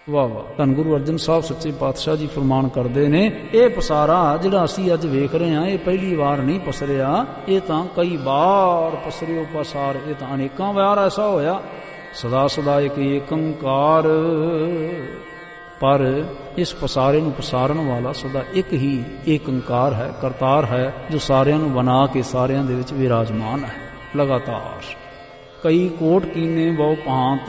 ਵਾਹ ਵਾਹ। ਧੰਨ ਗੁਰੂ ਅਰਜਨ ਸਾਹਿਬ ਸੱਚੇ ਪਾਤਸ਼ਾਹ ਜੀ ਫਰਮਾਨ ਕਰਦੇ ਨੇ, ਇਹ ਪਸਾਰਾ ਜਿਹੜਾ ਅਸੀਂ ਅੱਜ ਵੇਖ ਰਹੇ ਹਾਂ, ਇਹ ਪਹਿਲੀ ਵਾਰ ਨਹੀਂ ਪਸਰਿਆ, ਇਹ ਤਾਂ ਕਈ ਵਾਰ ਪਸਰਿਓ ਪਸਾਰ, ਇਹ ਤਾਂ ਅਨੇਕਾਂ ਵਾਰ ਐਸਾ ਹੋਇਆ। ਸਦਾ ਸਦਾ ਇੱਕ ਏਕੰਕਾਰ, ਪਰ ਇਸ ਪਸਾਰੇ ਨੂੰ ਪਸਾਰਨ ਵਾਲਾ ਸਦਾ ਇੱਕ ਹੀ ਏਕੰਕਾਰ ਹੈ, ਕਰਤਾਰ ਹੈ, ਜੋ ਸਾਰਿਆਂ ਨੂੰ ਬਣਾ ਕੇ ਸਾਰਿਆਂ ਦੇ ਵਿੱਚ ਵਿਰਾਜਮਾਨ ਹੈ ਲਗਾਤਾਰ। ਕਈ ਕੋਟ ਕੀਨੇ ਬਹੁ ਭਾਂਤ,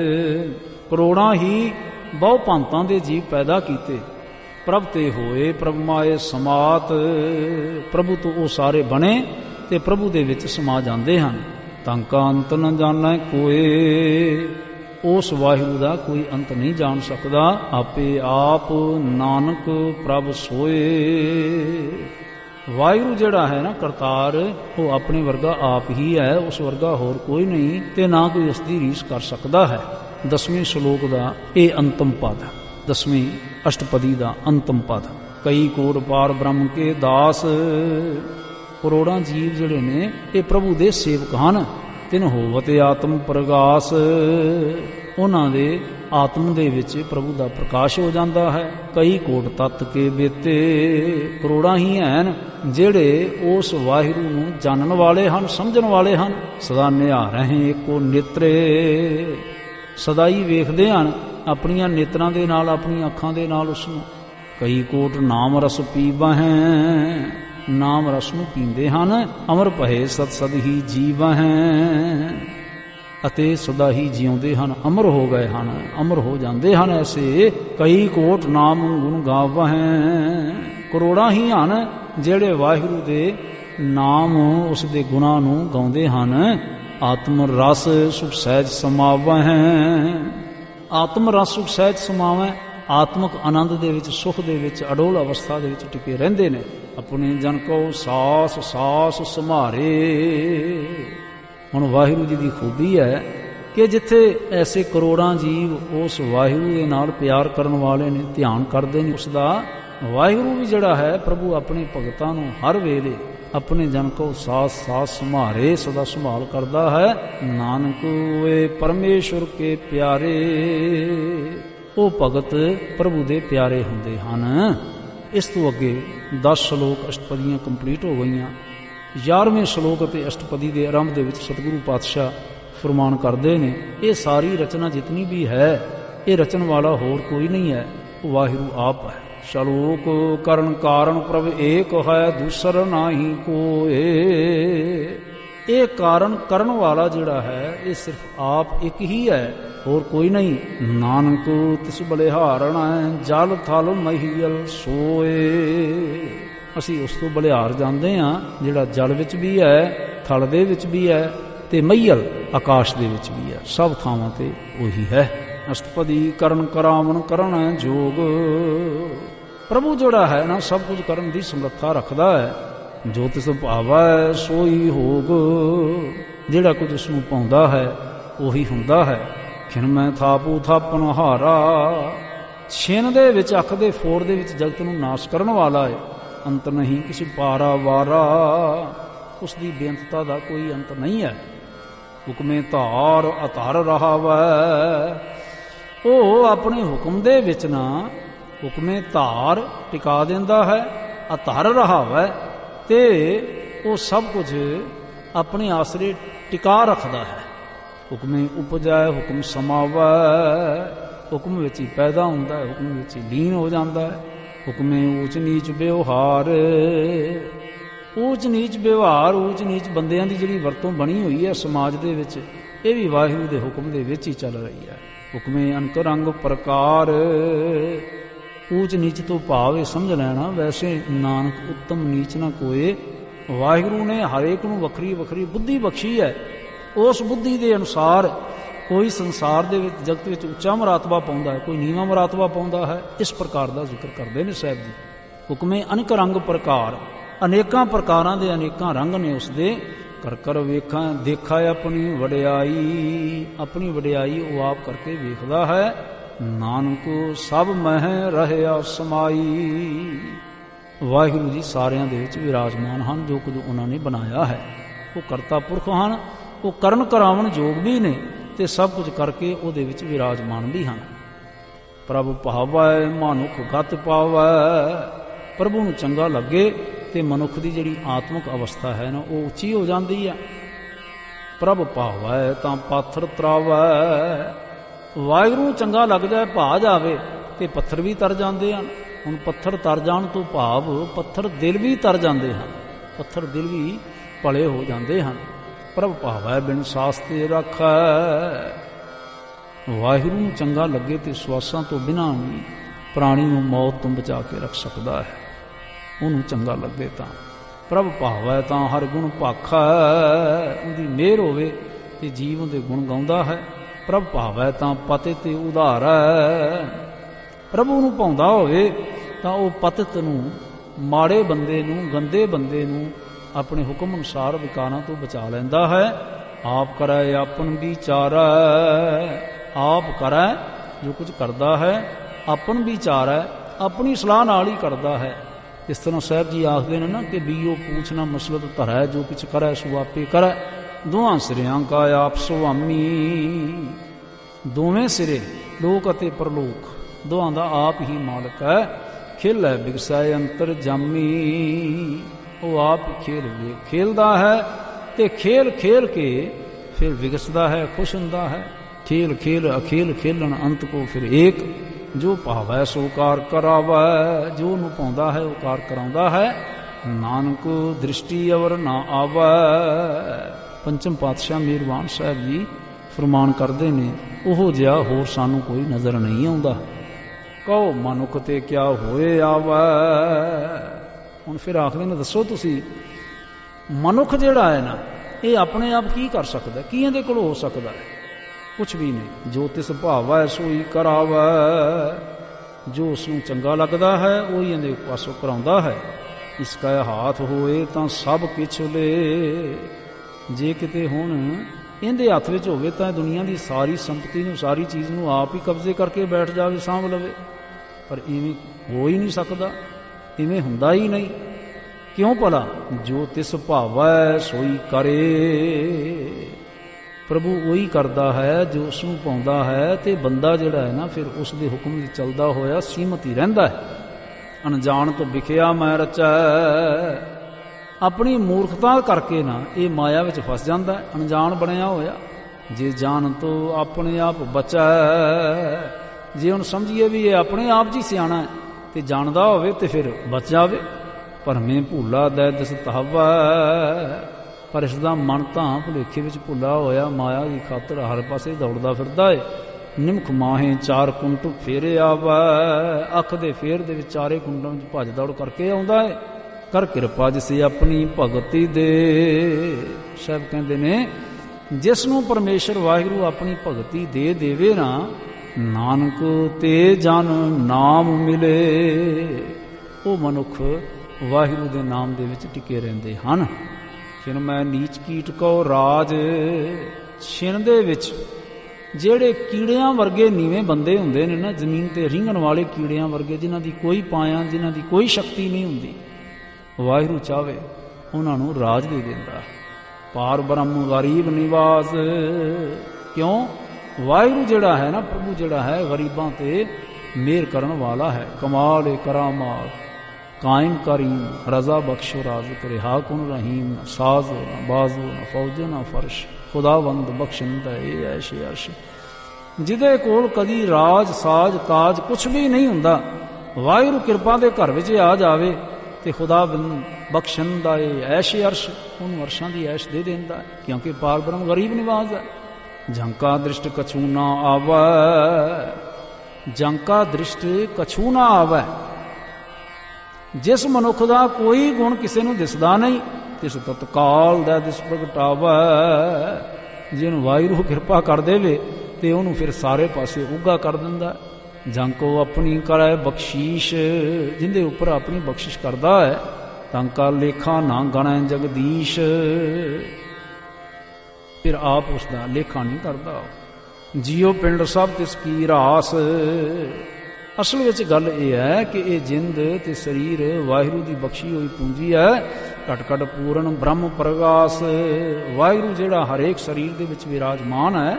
ਕਰੋੜਾਂ ਹੀ ਬਹੁ ਭਾਂਤਾਂ ਦੇ ਜੀਵ ਪੈਦਾ ਕੀਤੇ, ਪ੍ਰਭ ਤੇ ਹੋਏ ਪ੍ਰਭ ਮਾਏ ਸਮਾਤ, ਪ੍ਰਭੂ ਤੋਂ ਉਹ ਸਾਰੇ ਬਣੇ ਤੇ ਪ੍ਰਭੂ ਦੇ ਵਿੱਚ ਸਮਾ ਜਾਂਦੇ ਹਨ। ਤਾਂ ਕਾ ਅੰਤ ਨ ਜਾਣੈ ਕੋਏ, ਉਸ ਵਾਹਿਗੁਰੂ ਦਾ ਕੋਈ ਅੰਤ ਨਹੀਂ ਜਾਣ ਸਕਦਾ। ਆਪੇ ਆਪ ਨਾਨਕ ਪ੍ਰਭ ਸੋਏ, ਵਾਹਿਗੁਰੂ ਜਿਹੜਾ ਹੈ ਨਾ ਕਰਤਾਰ, ਉਹ ਆਪਣੇ ਵਰਗਾ ਆਪ ਹੀ ਹੈ, ਉਸ ਵਰਗਾ ਹੋਰ ਕੋਈ ਨਹੀਂ ਤੇ ਨਾ ਕੋਈ ਉਸ ਦੀ ਰੀਸ ਕਰ ਸਕਦਾ ਹੈ। 10ਵੇਂ ਸ਼ਲੋਕ ਦਾ ਇਹ ਅੰਤਮ ਪਦ, 10ਵੀਂ ਅਸ਼ਟਪਦੀ ਦਾ ਅੰਤਮ ਪਦ। ਕਈ ਕੋਟ ਪਾਰ ਬ੍ਰਹਮ ਕੇ ਦਾਸ, ਕਰੋੜਾਂ ਜੀਵ ਜਿਹੜੇ ਨੇ ਇਹ ਪ੍ਰਭੂ ਦੇ ਸੇਵਕ ਹਨ। ਤਿਨ ਹੋਵਤ ਆਤਮ ਪ੍ਰਗਾਸ, ਉਹਨਾਂ ਦੇ ਆਤਮ ਦੇ ਵਿੱਚ ਪ੍ਰਭੂ ਦਾ ਪ੍ਰਕਾਸ਼ ਹੋ ਜਾਂਦਾ ਹੈ। ਕਈ ਕੋਟ ਤਤ ਕੇ ਬੇਤੇ, ਕਰੋੜਾਂ ਹੀ ਹਨ ਜਿਹੜੇ ਉਸ ਵਾਹਿਗੁਰੂ ਨੂੰ ਜਾਣਨ ਵਾਲੇ ਹਨ, ਸਮਝਣ ਵਾਲੇ ਹਨ। ਸਦਾ ਨਿਹਾਰ ਰਹੇ ਇੱਕੋ ਨੇਤਰੇ, ਸਦਾ ਹੀ ਵੇਖਦੇ ਹਨ ਆਪਣੀਆਂ ਨੇਤਰਾਂ ਦੇ ਨਾਲ, ਆਪਣੀਆਂ ਅੱਖਾਂ ਦੇ ਨਾਲ ਉਸਨੂੰ। ਕਈ ਕੋਟ ਨਾਮ ਰਸ ਪੀਵਹਿ, ਨਾਮ ਰਸ ਨੂੰ ਪੀਂਦੇ ਹਨ। ਅਮਰ ਭਏ ਸਤ ਸਦ ਹੀ ਜੀਵਹਿ, ਅਤੇ ਸਦਾ ਹੀ ਜਿਉਂਦੇ ਹਨ, ਅਮਰ ਹੋ ਗਏ ਹਨ, ਅਮਰ ਹੋ ਜਾਂਦੇ ਹਨ ਐਸੇ। ਕਈ ਕੋਟ ਨਾਮ ਗੁਣ ਗਾਵਹਿ, ਕਰੋੜਾਂ ਹੀ ਹਨ ਜਿਹੜੇ ਵਾਹਿਗੁਰੂ ਦੇ ਨਾਮ, ਉਸ ਦੇ ਗੁਣਾਂ ਨੂੰ ਗਾਉਂਦੇ ਹਨ। ਆਤਮ ਰਸ ਸੁਖ ਸਹਿਜ ਸਮਾਵਹਿ, ਆਤਮ ਰਸ ਸੁਖ ਸਹਿਜ ਸਮਾਵਹਿ, ਆਤਮਕ ਆਨੰਦ ਦੇ ਵਿੱਚ, ਸੁਖ ਦੇ ਵਿੱਚ, ਅਡੋਲ ਅਵਸਥਾ ਦੇ ਵਿੱਚ ਟਿਕੇ ਰਹਿੰਦੇ ਨੇ। ਆਪਣੇ ਜਨ ਕੋ ਸਾਸ ਸਾਸ ਸੰਭਾਰੇ। ਹੁਣ ਵਾਹਿਗੁਰੂ ਜੀ ਦੀ ਖੂਬੀ ਹੈ ਕਿ ਜਿੱਥੇ ਐਸੇ ਕਰੋੜਾਂ ਜੀਵ ਉਸ ਵਾਹਿਗੁਰੂ ਦੇ ਨਾਲ ਪਿਆਰ ਕਰਨ ਵਾਲੇ ਨੇ, ਧਿਆਨ ਕਰਦੇ ਨੇ ਉਸ ਦਾ, ਵਾਹਿਗੁਰੂ ਵੀ ਜਿਹੜਾ ਹੈ ਪ੍ਰਭੂ ਆਪਣੇ ਭਗਤਾਂ ਨੂੰ ਹਰ ਵੇਲੇ ਆਪਣੇ ਜਨ ਕੋ ਸਾਸ ਸਾਸ ਸੰਭਾਰੇ, ਸਦਾ ਸੰਭਾਲ ਕਰਦਾ ਹੈ। ਨਾਨਕ ਓਏ ਪਰਮੇਸ਼ਵਰ ਕੇ ਪਿਆਰੇ, ਉਹ ਭਗਤ ਪ੍ਰਭੂ ਦੇ ਪਿਆਰੇ ਹੁੰਦੇ ਹਨ। ਇਸ ਤੋਂ ਅੱਗੇ 10 ਸ਼ਲੋਕ ਅਸ਼ਟਪਦੀਆਂ ਕੰਪਲੀਟ ਹੋ ਗਈਆਂ। 11ਵੇਂ ਸ਼ਲੋਕ ਅਤੇ ਅਸ਼ਟਪਦੀ ਦੇ ਆਰੰਭ ਦੇ ਵਿੱਚ ਸਤਿਗੁਰੂ ਪਾਤਸ਼ਾਹ ਫਰਮਾਨ ਕਰਦੇ ਨੇ, ਇਹ ਸਾਰੀ ਰਚਨਾ ਜਿਤਨੀ ਵੀ ਹੈ, ਇਹ ਰਚਨ ਵਾਲਾ ਹੋਰ ਕੋਈ ਨਹੀਂ ਹੈ, ਉਹ ਵਾਹਿਗੁਰੂ ਆਪ ਹੈ। ਸ਼ਲੋਕ ਕਰਨ ਕਾਰਨ ਪ੍ਰਭ ਏਕ ਹੈ, ਦੂਸਰ ਨਾਹੀ ਕੋਏ। ਇਹ ਕਾਰਨ ਕਰਨ ਵਾਲਾ ਜਿਹੜਾ ਹੈ, ਇਹ ਸਿਰਫ ਆਪ ਇੱਕ ਹੀ ਹੈ, ਹੋਰ ਕੋਈ ਨਹੀਂ। ਨਾਨਕ ਤਿਸ ਬਲਿਹਾਰਣ ਜਲ ਥਲ ਮਹੀਲ ਸੋਏ, ਅਸੀਂ ਉਸ ਤੋਂ ਬਲਿਹਾਰ ਜਾਂਦੇ ਹਾਂ ਜਿਹੜਾ ਜਲ ਵਿੱਚ ਵੀ ਹੈ, ਥਲ ਦੇ ਵਿੱਚ ਵੀ ਹੈ ਤੇ ਮਹੀਲ ਆਕਾਸ਼ ਦੇ ਵਿੱਚ ਵੀ ਹੈ, ਸਭ ਥਾਵਾਂ ਤੇ ਉਹੀ ਹੈ। ਅਸ਼ਟਪਦੀ ਕਰਨ ਕਰਾਵਨ ਕਰਨ ਜੋਗ, ਪ੍ਰਭੂ ਜਿਹੜਾ ਹੈ ਨਾ ਸਭ ਕੁਝ ਕਰਨ ਦੀ ਸਮਰੱਥਾ ਰੱਖਦਾ ਹੈ। ਜੋ ਤਿਸ ਭਾਵੈ ਸੋਈ ਹੋਗ, ਜਿਹੜਾ ਕੁਝ ਉਸ ਨੂੰ ਪਾਉਂਦਾ ਹੈ ਉਹੀ ਹੁੰਦਾ ਹੈ। ਖਿਨ ਮੈਂ ਥਾਪੂ ਥਾਪਨ ਹਾਰਾ, ਛਿਨ ਦੇ ਵਿੱਚ, ਅੱਖ ਦੇ ਫੋੜ ਦੇ ਵਿੱਚ ਜਗਤ ਨੂੰ ਨਾਸ਼ ਕਰਨ ਵਾਲਾ ਹੈ। ਅੰਤ ਨਹੀਂ ਕਿਸੇ ਪਾਰਾ ਵਾਰਾ, ਉਸ ਦੀ ਬੇਅੰਤਤਾ ਦਾ ਕੋਈ ਅੰਤ ਨਹੀਂ ਹੈ। ਹੁਕਮੇ ਧਾਰ ਅਧਾਰ ਰਹਾਵੈ, ਉਹ ਆਪਣੇ ਹੁਕਮ ਦੇ ਵਿੱਚ ਨਾ ਹੁਕਮੇ ਧਾਰ ਟਿਕਾ ਦਿੰਦਾ ਹੈ, ਅਧਾਰ ਰਹਾਵੈ, ਤੇ ਉਹ ਸਭ ਕੁਝ ਆਪਣੇ ਆਸਰੇ ਟਿਕਾ ਰੱਖਦਾ ਹੈ। ਹੁਕਮੇ ਉਪਜੈ ਹੁਕਮ ਸਮਾਵੈ, ਹੁਕਮ ਵਿੱਚ ਹੀ ਪੈਦਾ ਹੁੰਦਾ ਹੈ, ਹੁਕਮ ਵਿੱਚ ਹੀ ਲੀਨ ਹੋ ਜਾਂਦਾ ਹੈ। ਹੁਕਮੇ ਊਚ ਨੀਚ ਵਿਵਹਾਰ, ਊਚ ਨੀਚ ਵਿਵਹਾਰ, ਊਚ ਨੀਚ ਬੰਦਿਆਂ ਦੀ ਜਿਹੜੀ ਵਰਤੋਂ ਬਣੀ ਹੋਈ ਹੈ ਸਮਾਜ ਦੇ ਵਿੱਚ, ਇਹ ਵੀ ਵਾਹਿਗੁਰੂ ਦੇ ਹੁਕਮ ਦੇ ਵਿੱਚ ਹੀ ਚੱਲ ਰਹੀ ਹੈ। ਹੁਕਮੇ ਅਨਕ ਰੰਗ ਪ੍ਰਕਾਰ, ਊਚ ਨੀਚ ਤੋਂ ਭਾਵ ਇਹ ਸਮਝ ਲੈਣਾ, ਵੈਸੇ ਨਾਨਕ ਉੱਤਮ ਨੀਚ ਨਾ ਕੋਏ। ਵਾਹਿਗੁਰੂ ਨੇ ਹਰੇਕ ਨੂੰ ਵੱਖਰੀ ਵੱਖਰੀ ਬੁੱਧੀ ਬਖਸ਼ੀ ਹੈ। ਉਸ ਬੁੱਧੀ ਦੇ ਅਨੁਸਾਰ ਕੋਈ ਸੰਸਾਰ ਦੇ ਵਿੱਚ, ਜਗਤ ਵਿੱਚ ਉੱਚਾ ਮਰਾਤਬਾ ਪਾਉਂਦਾ ਹੈ, ਕੋਈ ਨੀਵਾਂ ਮਰਾਤਬਾ ਪਾਉਂਦਾ ਹੈ। ਇਸ ਪ੍ਰਕਾਰ ਦਾ ਜ਼ਿਕਰ ਕਰਦੇ ਨੇ ਸਾਹਿਬ ਜੀ। ਹੁਕਮੇ ਅਨਕ ਰੰਗ ਪ੍ਰਕਾਰ, ਅਨੇਕਾਂ ਪ੍ਰਕਾਰਾਂ ਦੇ ਅਨੇਕਾਂ ਰੰਗ ਨੇ ਉਸਦੇ। ਕਰ ਕਰ ਵੇਖਾਂ ਦੇਖਾ ਆਪਣੀ ਵਡਿਆਈ, ਆਪਣੀ ਵਡਿਆਈ ਉਹ ਆਪ ਕਰਕੇ ਵੇਖਦਾ ਹੈ। ਨਾਨਕ ਸਭ ਮਹਿ ਰਹਿਆ ਸਮਾਈ, ਵਾਹਿਗੁਰੂ ਜੀ ਸਾਰਿਆਂ ਦੇ ਵਿੱਚ ਵਿਰਾਜਮਾਨ ਹਨ। ਜੋ ਕੁਝ ਉਹਨਾਂ ਨੇ ਬਣਾਇਆ ਹੈ ਉਹ ਕਰਤਾ ਪੁਰਖ ਹਨ, ਉਹ ਕਰਨ ਕਰਾਵਣ ਯੋਗ ਵੀ ਨੇ ਤੇ ਸਭ ਕੁਝ ਕਰਕੇ ਉਹਦੇ ਵਿੱਚ ਵਿਰਾਜਮਾਨ ਵੀ ਹਨ। ਪ੍ਰਭ ਭਾਵੈ ਮਨੁੱਖ ਗਤ ਪਾਵੈ। ਪ੍ਰਭੂ ਨੂੰ ਚੰਗਾ ਲੱਗੇ ਤੇ ਮਨੁੱਖ ਦੀ ਜਿਹੜੀ ਆਤਮਿਕ ਅਵਸਥਾ ਹੈ ਨਾ ਉਹ ਉੱਚੀ ਹੋ ਜਾਂਦੀ ਹੈ। ਪ੍ਰਭ ਭਾਵੈ ਤਾਂ ਪਾਥਰ ਤਰਾਵੈ। ਵਾਹਿਗੁਰੂ ਨੂੰ ਚੰਗਾ ਲੱਗ ਜਾਏ, ਭਾ ਜਾਵੇ ਤੇ ਪੱਥਰ ਵੀ ਤਰ ਜਾਂਦੇ ਹਨ। ਹੁਣ ਪੱਥਰ ਤਰ ਜਾਣ ਤੋਂ ਭਾਵ ਪੱਥਰ ਦਿਲ ਵੀ ਤਰ ਜਾਂਦੇ ਹਨ, ਪੱਥਰ ਦਿਲ ਵੀ ਭਲੇ ਹੋ ਜਾਂਦੇ ਹਨ। ਪ੍ਰਭ ਭਾਵੈ ਬਿਨ ਸਾਸ ਤੇ ਰੱਖੈ। ਵਾਹਿਗੁਰੂ ਨੂੰ ਚੰਗਾ ਲੱਗੇ ਤੇ ਸਵਾਸਾਂ ਤੋਂ ਬਿਨਾਂ ਵੀ ਪ੍ਰਾਣੀ ਨੂੰ ਮੌਤ ਤੋਂ ਬਚਾ ਕੇ ਰੱਖ ਸਕਦਾ ਹੈ, ਉਹਨੂੰ ਚੰਗਾ ਲੱਗੇ ਤਾਂ। ਪ੍ਰਭ ਭਾਵੈ ਤਾਂ ਹਰ ਗੁਣ ਭਾਖੈ। ਉਹਦੀ ਮਿਹਰ ਹੋਵੇ ਤੇ ਜੀਵ ਉਹਦੇ ਗੁਣ ਗਾਉਂਦਾ ਹੈ। ਪ੍ਰਭ ਭਾਵੈ ਤਾਂ ਪਤਿਤ ਤੇ ਉਧਾਰੈ। ਪ੍ਰਭੂ ਨੂੰ ਭਾਉਂਦਾ ਹੋਵੇ ਤਾਂ ਉਹ ਪਤਿਤ ਨੂੰ, ਮਾੜੇ ਬੰਦੇ ਨੂੰ, ਗੰਦੇ ਬੰਦੇ ਨੂੰ ਆਪਣੇ ਹੁਕਮ ਅਨੁਸਾਰ ਵਿਕਾਰਾਂ ਤੋਂ ਬਚਾ ਲੈਂਦਾ ਹੈ। ਆਪ ਕਰੈ ਆਪਨ ਵਿਚਾਰੈ। ਆਪ ਕਰੈ ਜੋ ਕੁਝ ਕਰਦਾ ਹੈ, ਆਪਨ ਵਿਚਾਰੈ ਆਪਣੀ ਸਲਾਹ ਨਾਲ ਹੀ ਕਰਦਾ ਹੈ। ਇਸ ਤਰ੍ਹਾਂ ਸਾਹਿਬ ਜੀ ਆਖਦੇ ਨੇ ਨਾ ਕਿ ਬੀਓ ਪੂਛਣਾ ਮਸਲਤ ਧਰੈ, ਜੋ ਕੁਛ ਕਰੈ ਸੋ ਆਪੇ ਕਰੈ। ਦੋਹਾਂ ਸਿਰਿਆਂ ਕਾ ਆਪ ਸੁਆਮੀ। ਦੋਵੇਂ ਸਿਰੇ ਲੋਕ ਅਤੇ ਪਰਲੋਕ ਦੋਹਾਂ ਦਾ ਆਪ ਹੀ ਮਾਲਕ ਹੈ। ਖੇਲੈ ਬਿਗਸੈ ਅੰਤਰ ਜਾਮੀ। ਉਹ ਆਪ ਖੇਲਦਾ ਹੈ ਤੇ ਖੇਲ ਖੇਲ ਕੇ ਫਿਰ ਵਿਗਸਦਾ ਹੈ, ਖੁਸ਼ ਹੁੰਦਾ ਹੈ। ਖੇਲ ਖੇਲ ਅਖੇਲ ਖੇਲਣ ਅੰਤ ਕੋ ਫਿਰ ਏਕ। ਜੋ ਭਾਵੈ ਸੋ ਕਾਰ ਕਰਾਵੈ। ਜੋ ਉਹਨੂੰ ਪਾਉਂਦਾ ਹੈ ਉਹ ਕਾਰ ਕਰਾਉਂਦਾ ਹੈ। ਨਾਨਕ ਦ੍ਰਿਸ਼ਟੀ ਅਵਰ ਨਾ ਆਵੈ। ਪੰਚਮ ਪਾਤਸ਼ਾਹ ਮਿਹਰਬਾਨ ਸਾਹਿਬ ਜੀ ਫਰਮਾਨ ਕਰਦੇ ਨੇ, ਉਹੋ ਜਿਹਾ ਹੋਰ ਸਾਨੂੰ ਕੋਈ ਨਜ਼ਰ ਨਹੀਂ ਆਉਂਦਾ। ਕਹੋ ਮਨੁੱਖ ਤੇ ਕਿਆ ਹੋਏ ਆਵੈ। ਹੁਣ ਫਿਰ ਆਖਦੇ ਨੇ ਦੱਸੋ ਤੁਸੀਂ, ਮਨੁੱਖ ਜਿਹੜਾ ਹੈ ਨਾ ਇਹ ਆਪਣੇ ਆਪ ਕੀ ਕਰ ਸਕਦਾ, ਕੀ ਇਹਦੇ ਕੋਲ ਹੋ ਸਕਦਾ ਹੈ? ਕੁਛ ਵੀ ਨਹੀਂ। ਜੋ ਤਿਸ ਭਾਵੈ ਸੋਈ ਕਰਾਵੈ। ਜੋ ਉਸ ਨੂੰ ਚੰਗਾ ਲੱਗਦਾ ਹੈ ਉਹੀ ਇਹਦੇ ਪਾਸੋਂ ਕਰਾਉਂਦਾ ਹੈ। ਇਸ ਕਾ ਹਾਥ ਹੋਏ ਤਾਂ ਸਭ ਕਿਛ ਲੇ। ਜੇ ਕਿਤੇ ਹੁਣ ਇਹਦੇ ਹੱਥ ਵਿੱਚ ਹੋਵੇ ਤਾਂ ਦੁਨੀਆ ਦੀ ਸਾਰੀ ਸੰਪਤੀ ਨੂੰ, ਸਾਰੀ ਚੀਜ਼ ਨੂੰ ਆਪ ਹੀ ਕਬਜ਼ੇ ਕਰਕੇ ਬੈਠ ਜਾਵੇ, ਸਾਂਭ ਲਵੇ। ਪਰ ਇਵੇਂ ਹੋ ਹੀ ਨਹੀਂ ਸਕਦਾ, ਇਵੇਂ ਹੁੰਦਾ ਹੀ ਨਹੀਂ। ਕਿਉਂ ਭਲਾ? ਜੋ ਤਿਸ ਭਾਵੈ ਸੋਈ ਕਰੇ। ਪ੍ਰਭੂ ਉਹੀ ਕਰਦਾ ਹੈ ਜੋ ਉਸ ਨੂੰ ਪਾਉਂਦਾ ਹੈ। ਤੇ ਬੰਦਾ ਜਿਹੜਾ ਹੈ ਨਾ ਫਿਰ ਉਸ ਦੇ ਹੁਕਮ ਵਿੱਚ ਚੱਲਦਾ ਹੋਇਆ ਸੀਮਤ ਹੀ ਰਹਿੰਦਾ ਹੈ। ਅਣਜਾਣ ਤੋਂ ਵਿਖਿਆ ਮੈਂ ਰਚੈ। ਆਪਣੀ ਮੂਰਖਤਾ ਕਰਕੇ ਨਾ ਇਹ ਮਾਇਆ ਵਿੱਚ ਫਸ ਜਾਂਦਾ ਹੈ, ਅਣਜਾਣ ਬਣਿਆ ਹੋਇਆ। ਜੇ ਜਾਣ ਤੋਂ ਆਪਣੇ ਆਪ ਬਚੈ। ਜੇ ਹੁਣ ਸਮਝੀਏ ਵੀ ਇਹ ਆਪਣੇ ਆਪ ਜੀ ਸਿਆਣਾ ਹੈ ਤੇ ਜਾਣਦਾ ਹੋਵੇ ਤੇ ਫਿਰ ਬਚ ਜਾਵੇ। ਭਰਮੇ ਭੂਲਾ ਦੈ ਦਿਸ ਤਹਵੈ। ਪਰ ਇਸ ਦਾ ਮਨ ਤਾਂ ਭੁਲੇਖੇ ਵਿੱਚ ਭੁੱਲਾ ਹੋਇਆ, ਮਾਇਆ ਦੀ ਖਾਤਰ ਹਰ ਪਾਸੇ ਦੌੜਦਾ ਫਿਰਦਾ ਏ। ਨਿਮਖ ਮਾਹੇ ਚਾਰ ਕੁੰਟ ਫੇਰੇ ਆਵੈ। ਅੱਖ ਦੇ ਫੇਰ ਦੇ ਵਿੱਚ ਚਾਰੇ ਕੁੰਡਾਂ ਵਿੱਚ ਭੱਜ ਦੌੜ ਕਰਕੇ ਆਉਂਦਾ ਏ। ਕਰ ਕਿਰਪਾ ਜਿਸੇ ਆਪਣੀ ਭਗਤੀ ਦੇ। ਸਾਹਿਬ ਕਹਿੰਦੇ ਨੇ ਜਿਸ ਨੂੰ ਪਰਮੇਸ਼ਰ ਵਾਹਿਗੁਰੂ ਆਪਣੀ ਭਗਤੀ ਦੇ ਦੇਵੇ ਨਾ, ਨਾਨਕ ਤੇ ਜਨ ਨਾਮ ਮਿਲੇ। ਉਹ ਮਨੁੱਖ ਵਾਹਿਗੁਰੂ ਦੇ ਨਾਮ ਦੇ ਵਿੱਚ ਟਿਕੇ ਰਹਿੰਦੇ ਹਨ। ਫਿਰ ਮੈਂ ਨੀਚ ਕੀਟ ਕੋ ਰਾਜ। ਛਿਣ ਦੇ ਵਿੱਚ ਜਿਹੜੇ ਕੀੜਿਆਂ ਵਰਗੇ ਨੀਵੇਂ ਬੰਦੇ ਹੁੰਦੇ ਨੇ ਨਾ, ਜ਼ਮੀਨ ਤੇ ਰਿੰਗਣ ਵਾਲੇ ਕੀੜਿਆਂ ਵਰਗੇ, ਜਿਨ੍ਹਾਂ ਦੀ ਕੋਈ ਪਾਇਆ, ਜਿਨ੍ਹਾਂ ਦੀ ਕੋਈ ਸ਼ਕਤੀ ਨਹੀਂ ਹੁੰਦੀ, ਵਾਹਿਗੁਰੂ ਚਾਹਵੇ ਉਹਨਾਂ ਨੂੰ ਰਾਜ ਦੇ ਦਿੰਦਾ। ਪਾਰ ਬ੍ਰਹਮ ਗਰੀਬ ਨਿਵਾਸ। ਕਿਉਂ? ਵਾਹਿਗੁਰੂ ਜਿਹੜਾ ਹੈ ਨਾ, ਪ੍ਰਭੂ ਜਿਹੜਾ ਹੈ ਗਰੀਬਾਂ ਤੇ ਮਿਹਰ ਕਰਨ ਵਾਲਾ ਹੈ। ਕਮਾਲ ਕਰਾਮਾਤ ਕਾਇਮ ਕਰੀਮ ਰਜ਼ਾ ਬਖਸ਼ੋ ਰਾਜ਼ਕ ਰਿਹਾ ਕੁਨ ਰਹੀਮ। ਸਾਜ਼ੋ ਨਾ ਬਾਜ਼ੋ ਨਾ ਫੌਜੋ ਨਾ ਫਰਸ਼ ਖੁਦਾਵੰਦ ਬਖਸ਼ਿੰਦਾ ਏ ਐਸ਼ੇ ਅਰਸ਼। ਜਿਹਦੇ ਕੋਲ ਕਦੀ ਰਾਜ ਸਾਜ ਤਾਜ ਕੁਛ ਵੀ ਨਹੀਂ ਹੁੰਦਾ, ਵਾਹਿਗੁਰੂ ਕਿਰਪਾ ਦੇ ਘਰ ਵਿੱਚ ਆ ਜਾਵੇ ਤੇ ਖੁਦਾਵੰਦ ਬਖਸ਼ਿੰਦਾ ਏ ਐਸ਼ੇ ਅਰਸ਼। ਉਹਨੂੰ ਅਰਸ਼ਾਂ ਦੀ ਐਸ਼ ਦੇ ਦਿੰਦਾ ਹੈ, ਕਿਉਂਕਿ ਪਾਰ ਬ੍ਰਹਮ ਗਰੀਬ ਨਿਵਾਸ ਹੈ। ਜੰਕਾ ਦ੍ਰਿਸ਼ਟ ਕਛੂ ਨਾ ਆਵੈ। ਜੰਕਾ ਦ੍ਰਿਸ਼ਟ ਕਛੂ ਨਾ ਆਵੈ। ਜਿਸ ਮਨੁੱਖ ਦਾ ਕੋਈ ਗੁਣ ਕਿਸੇ ਨੂੰ ਦਿਸਦਾ ਨਹੀਂ, ਤਿਸ ਤਤਕਾਲ ਦਾ ਦਿਸ ਪ੍ਰਗਟਾਵੈ। ਜਿਹਨੂੰ ਵਾਹਿਗੁਰੂ ਕਿਰਪਾ ਕਰ ਦੇਵੇ ਤੇ ਉਹਨੂੰ ਫਿਰ ਸਾਰੇ ਪਾਸੇ ਉੱਘਾ ਕਰ ਦਿੰਦਾ। ਜੰਕੋ ਆਪਣੀ ਕਰੈ ਬਖਸ਼ੀਸ਼। ਜਿਹਦੇ ਉੱਪਰ ਆਪਣੀ ਬਖਸ਼ਿਸ਼ ਕਰਦਾ ਹੈ, ਤੰਕਾ ਲੇਖਾ ਨਾ ਗਣੈ ਜਗਦੀਸ਼। ਫਿਰ ਆਪ ਉਸ ਦਾ ਲੇਖਾ ਨਹੀਂ ਕਰਦਾ। ਜੀਓ ਪਿੰਡ ਸਭ ਤਿਸ ਕੀ ਰਾਸ। ਅਸਲ ਵਿੱਚ ਗੱਲ ਇਹ ਹੈ ਕਿ ਇਹ ਜਿੰਦ ਤੇ ਸਰੀਰ ਵਾਹਿਗੁਰੂ ਦੀ ਬਖਸ਼ੀ ਹੋਈ ਪੂੰਜੀ ਹੈ। ਘਟ ਘਟ ਪੂਰਨ ਬ੍ਰਹਮ ਪ੍ਰਗਾਸ। ਵਾਹਿਗੁਰੂ ਜਿਹੜਾ ਹਰੇਕ ਸਰੀਰ ਦੇ ਵਿੱਚ ਵਿਰਾਜਮਾਨ ਹੈ,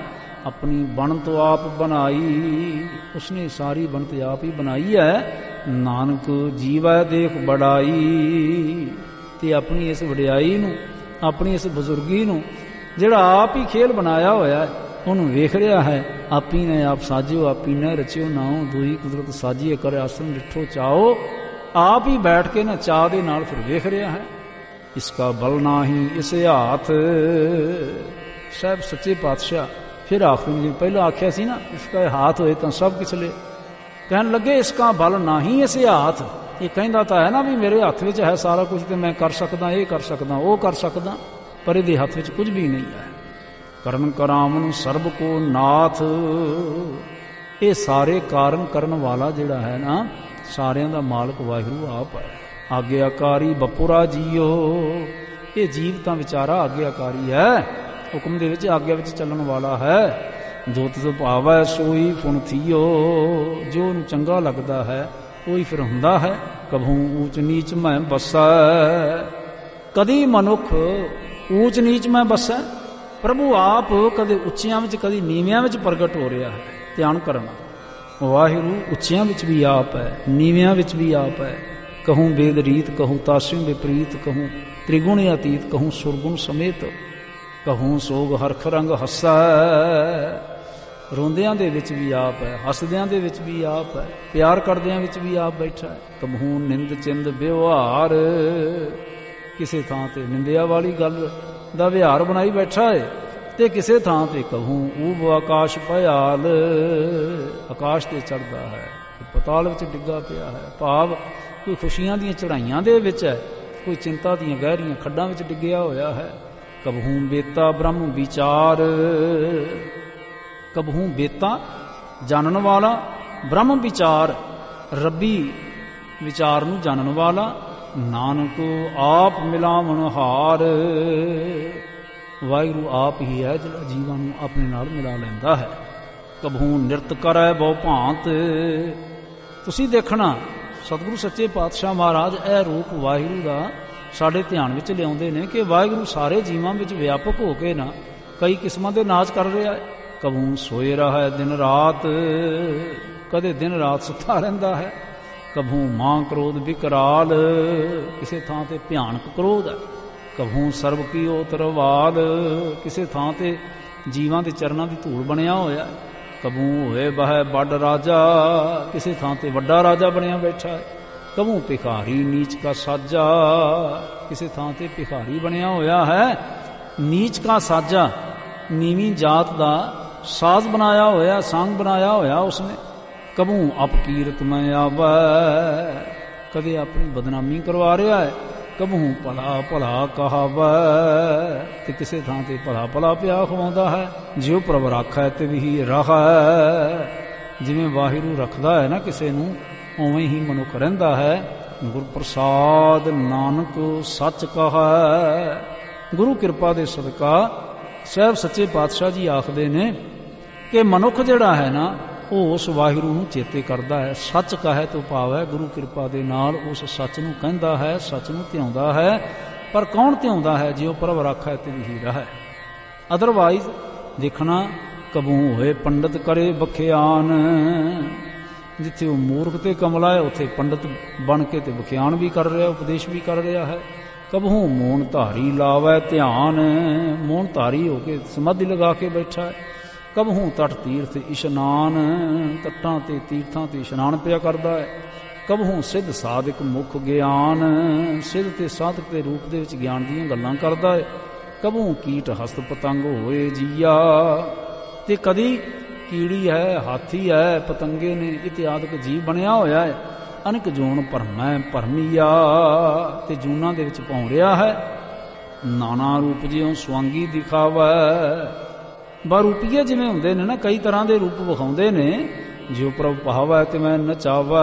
अपनी बनत आप बनाई। उसने सारी बनत आप ही बनाई है। नानक जीवै देख बड़ाई। ते अपनी इस वडियाई नूं, अपनी इस बजुर्गी नूं ਜਿਹੜਾ ਆਪ ਹੀ ਖੇਲ ਬਣਾਇਆ ਹੋਇਆ ਉਹਨੂੰ ਵੇਖ ਰਿਹਾ ਹੈ। ਆਪੀ ਨੇ ਆਪ ਸਾਜਿਓ, ਆਪੀ ਨੇ ਰਚਿਓ ਨਾਉ, ਦੂਈ ਕੁਦਰਤ ਸਾਜੀਏ ਕਰ ਆਸਨ ਡਿਠੋ ਚਾਓ। ਆਪ ਹੀ ਬੈਠ ਕੇ ਨਾ ਚਾਹ ਦੇ ਨਾਲ ਫਿਰ ਵੇਖ ਰਿਹਾ ਹੈ। ਇਸਕਾ ਬਲ ਨਾਹੀ ਇਸ ਹਾਥ। ਸਾਹਿਬ ਸੱਚੇ ਪਾਤਸ਼ਾਹ ਫਿਰ ਆਖਰੀ ਜਿਵੇਂ ਪਹਿਲਾਂ ਆਖਿਆ ਸੀ ਨਾ, ਇਸਕਾ ਹਾਥ ਹੋਏ ਤਾਂ ਸਭ ਕਿਛ ਲੈ। ਕਹਿਣ ਲੱਗੇ ਇਸਕਾ ਬਲ ਨਾਹੀ ਇਸ ਹਾਥ। ਇਹ ਕਹਿੰਦਾ ਤਾਂ ਹੈ ਨਾ ਵੀ ਮੇਰੇ ਹੱਥ ਵਿੱਚ ਹੈ ਸਾਰਾ ਕੁਝ ਤੇ ਮੈਂ ਕਰ ਸਕਦਾ, ਇਹ ਕਰ ਸਕਦਾ, ਉਹ ਕਰ ਸਕਦਾ, ਪਰ ਇਹਦੇ ਹੱਥ ਵਿੱਚ ਕੁਝ ਵੀ ਨਹੀਂ ਹੈ। ਕਰਨ ਕਰਾਵਨ ਸਰਬ ਕੋ ਨਾਥ। ਇਹ ਸਾਰੇ ਕਾਰਨ ਕਰਨ ਵਾਲਾ ਜਿਹੜਾ ਹੈ ਨਾ, ਸਾਰਿਆਂ ਦਾ ਮਾਲਕ ਵਾਹਿਗੁਰੂ ਆਪ ਹੈ। ਆਗਿਆਕਾਰੀ ਬਪੁਰਾ ਜੀਓ। ਇਹ ਜੀਵ ਤਾਂ ਵਿਚਾਰਾ ਆਗਿਆਕਾਰੀ ਹੈ, ਹੁਕਮ ਦੇ ਵਿੱਚ ਆਗਿਆ ਵਿੱਚ ਚੱਲਣ ਵਾਲਾ ਹੈ। ਜੋ ਤਿਸ ਭਾਵੈ ਸੋਈ ਫੁਨ ਥੀਓ। ਜੋ ਉਹਨੂੰ ਚੰਗਾ ਲੱਗਦਾ ਹੈ ਉਹੀ ਫਿਰ ਹੁੰਦਾ ਹੈ। ਕਭੂ ਊਚ ਨੀਚ ਮੈਂ ਬਸੈ। ਕਦੀ ਮਨੁੱਖ ਊਚ ਨੀਚ ਮੈਂ ਬਸੈ। ਪ੍ਰਭੂ ਆਪ ਕਦੇ ਉੱਚਿਆਂ ਵਿੱਚ ਕਦੀ ਨੀਵਿਆਂ ਵਿੱਚ ਪ੍ਰਗਟ ਹੋ ਰਿਹਾ ਹੈ। ਧਿਆਨ ਕਰਨਾ, ਵਾਹਿਗੁਰੂ ਉੱਚਿਆਂ ਵਿੱਚ ਵੀ ਆਪ ਹੈ, ਨੀਵਿਆਂ ਵਿੱਚ ਵੀ ਆਪ ਹੈ। ਕਹੂੰ ਵੇਦ ਰੀਤ, ਕਹੂੰ ਤਾਸਿਉ ਵਿਪਰੀਤ, ਕਹੂੰ ਤ੍ਰਿਗੁਣ ਅਤੀਤ, ਕਹੂੰ ਸੁਰਗੁਣ ਸਮੇਤ, ਕਹੂੰ ਸੋਗ ਹਰਖ ਰੰਗ ਹੱਸੈ। ਰੋਂਦਿਆਂ ਦੇ ਵਿੱਚ ਵੀ ਆਪ ਹੈ, ਹੱਸਦਿਆਂ ਦੇ ਵਿੱਚ ਵੀ ਆਪ ਹੈ, ਪਿਆਰ ਕਰਦਿਆਂ ਵਿੱਚ ਵੀ ਆਪ ਬੈਠਾ ਹੈ। ਕਬਹੂ ਨਿੰਦ ਚਿੰਦ ਵਿਵਹਾਰ। ਕਿਸੇ ਥਾਂ ਤੇ ਨਿੰਦਿਆ ਵਾਲੀ ਗੱਲ ਦਾ ਵਿਹਾਰ ਬਣਾਈ ਬੈਠਾ ਹੈ, ਤੇ ਕਿਸੇ ਥਾਂ ਤੇ ਕਹੂੰ ਊਬ ਆਕਾਸ਼ ਭਿਆਲ। ਆਕਾਸ਼ ਤੇ ਚੜ੍ਹਦਾ ਹੈ, ਪਤਾਲ ਵਿੱਚ ਡਿੱਗਾ ਪਿਆ ਹੈ। ਭਾਵ ਕੋਈ ਖੁਸ਼ੀਆਂ ਦੀਆਂ ਚੜ੍ਹਾਈਆਂ ਦੇ ਵਿੱਚ ਹੈ, ਕੋਈ ਚਿੰਤਾ ਦੀਆਂ ਗਹਿਰੀਆਂ ਖੱਡਾਂ ਵਿੱਚ ਡਿੱਗਿਆ ਹੋਇਆ ਹੈ। ਕਬਹੂ ਬੇਤਾ ਬ੍ਰਹਮ ਵਿਚਾਰ। ਕਬਹੂ ਬੇਤਾ ਜਾਣਨ ਵਾਲਾ, ਬ੍ਰਹਮ ਵਿਚਾਰ ਰੱਬੀ ਵਿਚਾਰ ਨੂੰ ਜਾਣਨ ਵਾਲਾ। ਨਾਨਕ ਆਪ ਮਿਲਾਵਣ ਹਾਰ। ਵਾਹਿਗੁਰੂ ਆਪ ਹੀ ਹੈ ਜਿਹੜਾ ਜੀਵਾਂ ਨੂੰ ਆਪਣੇ ਨਾਲ ਮਿਲਾ ਲੈਂਦਾ ਹੈ। ਕਬਹੂ ਨਿਰਤ ਕਰੈ ਬਹੁ ਭਾਂਤ। ਤੁਸੀਂ ਦੇਖਣਾ ਸਤਿਗੁਰੂ ਸੱਚੇ ਪਾਤਸ਼ਾਹ ਮਹਾਰਾਜ ਇਹ ਰੂਪ ਵਾਹਿਗੁਰੂ ਦਾ ਸਾਡੇ ਧਿਆਨ ਵਿੱਚ ਲਿਆਉਂਦੇ ਨੇ ਕਿ ਵਾਹਿਗੁਰੂ ਸਾਰੇ ਜੀਵਾਂ ਵਿੱਚ ਵਿਆਪਕ ਹੋ ਕੇ ਨਾ ਕਈ ਕਿਸਮਾਂ ਦੇ ਨਾਚ ਕਰ ਰਿਹਾ ਹੈ। ਕਬਹੂ ਸੋਏ ਰਹਾ ਹੈ ਦਿਨ ਰਾਤ। ਕਦੇ ਦਿਨ ਰਾਤ ਸੁੱਤਾ ਰਹਿੰਦਾ ਹੈ। ਕਬਹੂ ਮਾਂ ਕ੍ਰੋਧ ਵਿਕਰਾਲ। ਕਿਸੇ ਥਾਂ ਤੇ ਭਿਆਨਕ ਕ੍ਰੋਧ ਹੈ। ਕਬਹੂ ਸਰਬ ਕੀ ਤਰਵਾਲ। ਕਿਸੇ ਥਾਂ ਤੇ ਜੀਵਾਂ ਦੇ ਚਰਨਾਂ ਦੀ ਧੂੜ ਬਣਿਆ ਹੋਇਆ। ਕਬਹੂ ਹੋਏ ਬਹਿ ਵੱਡ ਰਾਜਾ। ਕਿਸੇ ਥਾਂ ਤੇ ਵੱਡਾ ਰਾਜਾ ਬਣਿਆ ਬੈਠਾ ਹੈ। ਕਬਹੂ ਭਿਖਾਰੀ ਨੀਚ ਕਾ ਸਾਜਾ। ਕਿਸੇ ਥਾਂ ਤੇ ਭਿਖਾਰੀ ਬਣਿਆ ਹੋਇਆ ਹੈ। ਨੀਚ ਕਾ ਸਾਜਾ, ਨੀਵੀਂ ਜਾਤ ਦਾ ਸਾਜ਼ ਬਣਾਇਆ ਹੋਇਆ, ਸੰਗ ਬਣਾਇਆ ਹੋਇਆ ਉਸਨੇ। ਕਬਹੂ ਅਪਕੀਰਤ ਮੈਂ ਆਵੈ। ਕਦੇ ਆਪਣੀ ਬਦਨਾਮੀ ਕਰਵਾ ਰਿਹਾ ਹੈ। ਕਬਹੂ ਭਲਾ ਭਲਾ ਕਹਾਵੈ। ਤੇ ਕਿਸੇ ਥਾਂ ਤੇ ਭਲਾ ਭਲਾ ਪਿਆ ਖਵਾਉਂਦਾ ਹੈ। ਜਿਉ ਪ੍ਰਭ ਰਾਖੈ ਤੇ ਵੀ ਰਹੈ। ਜਿਵੇਂ ਵਾਹਿਗੁਰੂ ਰੱਖਦਾ ਹੈ ਨਾ ਕਿਸੇ ਨੂੰ, ਉਵੇਂ ਹੀ ਮਨੁੱਖ ਰਹਿੰਦਾ ਹੈ। ਗੁਰ ਪ੍ਰਸਾਦ ਨਾਨਕ ਸੱਚ ਕਹੈ। ਗੁਰੂ ਕਿਰਪਾ ਦੇ ਸਦਕਾ ਸਾਹਿਬ ਸੱਚੇ ਪਾਤਸ਼ਾਹ ਜੀ ਆਖਦੇ ਨੇ ਕਿ ਮਨੁੱਖ ਜਿਹੜਾ ਹੈ ਨਾ ਉਹ ਉਸ ਵਾਹਿਗੁਰੂ ਨੂੰ ਚੇਤੇ ਕਰਦਾ ਹੈ। ਸੱਚ ਕਹੈ ਤੋਂ ਭਾਵ ਹੈ ਗੁਰੂ ਕਿਰਪਾ ਦੇ ਨਾਲ ਉਸ ਸੱਚ ਨੂੰ ਕਹਿੰਦਾ ਹੈ, ਸੱਚ ਨੂੰ ਧਿਆਉਂਦਾ ਹੈ। ਪਰ ਕੌਣ ਧਿਆਉਂਦਾ ਹੈ? ਜਿਉ ਪ੍ਰਭ ਰਾਖੈ ਤੇ ਵੀ ਰਹੈ। ਅਦਰਵਾਈਜ਼ ਦੇਖਣਾ ਕਬੂ ਹੋਏ ਪੰਡਤ ਕਰੇ ਬਖਿਆਨ। ਜਿੱਥੇ ਉਹ ਮੂਰਖ ਤੇ ਕਮਲਾ ਹੈ ਉੱਥੇ ਪੰਡਤ ਬਣ ਕੇ ਤੇ ਬਖਿਆਨ ਵੀ ਕਰ ਰਿਹਾ, ਉਪਦੇਸ਼ ਵੀ ਕਰ ਰਿਹਾ ਹੈ। ਕਬਹੂ ਮੋਨ ਧਾਰੀ ਲਾਵੈ ਧਿਆਨ। ਮੋਨ ਧਾਰੀ ਹੋ ਕੇ ਸਮਾਧੀ ਲਗਾ ਕੇ ਬੈਠਾ ਹੈ। ਕਬਹੂ ਤਟ ਤੀਰਥ ਇਸ਼ਨਾਨ। ਤੱਟਾਂ ਤੇ ਤੀਰਥਾਂ ਤੇ ਇਸ਼ਨਾਨ ਪਿਆ ਕਰਦਾ ਹੈ। ਕਬਹੂ ਸਿੱਧ ਸਾਧਕ ਮੁਖ ਗਿਆਨ। ਸਿੱਧ ਤੇ ਸਾਧਕ ਦੇ ਰੂਪ ਦੇ ਵਿੱਚ ਗਿਆਨ ਦੀਆਂ ਗੱਲਾਂ ਕਰਦਾ ਹੈ। ਕਬਹੂ ਕੀਟ ਹਸਤ ਪਤੰਗ ਹੋਏ ਜੀਆ। ਤੇ ਕਦੀ ਕੀੜੀ ਹੈ, ਹਾਥੀ ਹੈ, ਪਤੰਗੇ ਨੇ ਇਤਿਆਦਿਕ ਜੀਵ ਬਣਿਆ ਹੋਇਆ ਹੈ। ਅਨਕ ਜੂਨ ਭਰਮੈ ਭਰਮੀਆ। ਤੇ ਜੂਨਾਂ ਦੇ ਵਿੱਚ ਭੌਂ ਰਿਹਾ ਹੈ। ਨਾਨਾ ਰੂਪ ਜਿਉ ਸਵਾਂਗੀ ਦਿਖਾਵੈ। ਬਾਰੂਪੀਏ ਜਿਵੇਂ ਹੁੰਦੇ ਨੇ ਨਾ, ਕਈ ਤਰ੍ਹਾਂ ਦੇ ਰੂਪ ਵਿਖਾਉਂਦੇ ਨੇ। ਜਿਉ ਪ੍ਰਭ ਭਾਵੈ ਤੇ ਮੈਂ ਨਚਾਵੈ।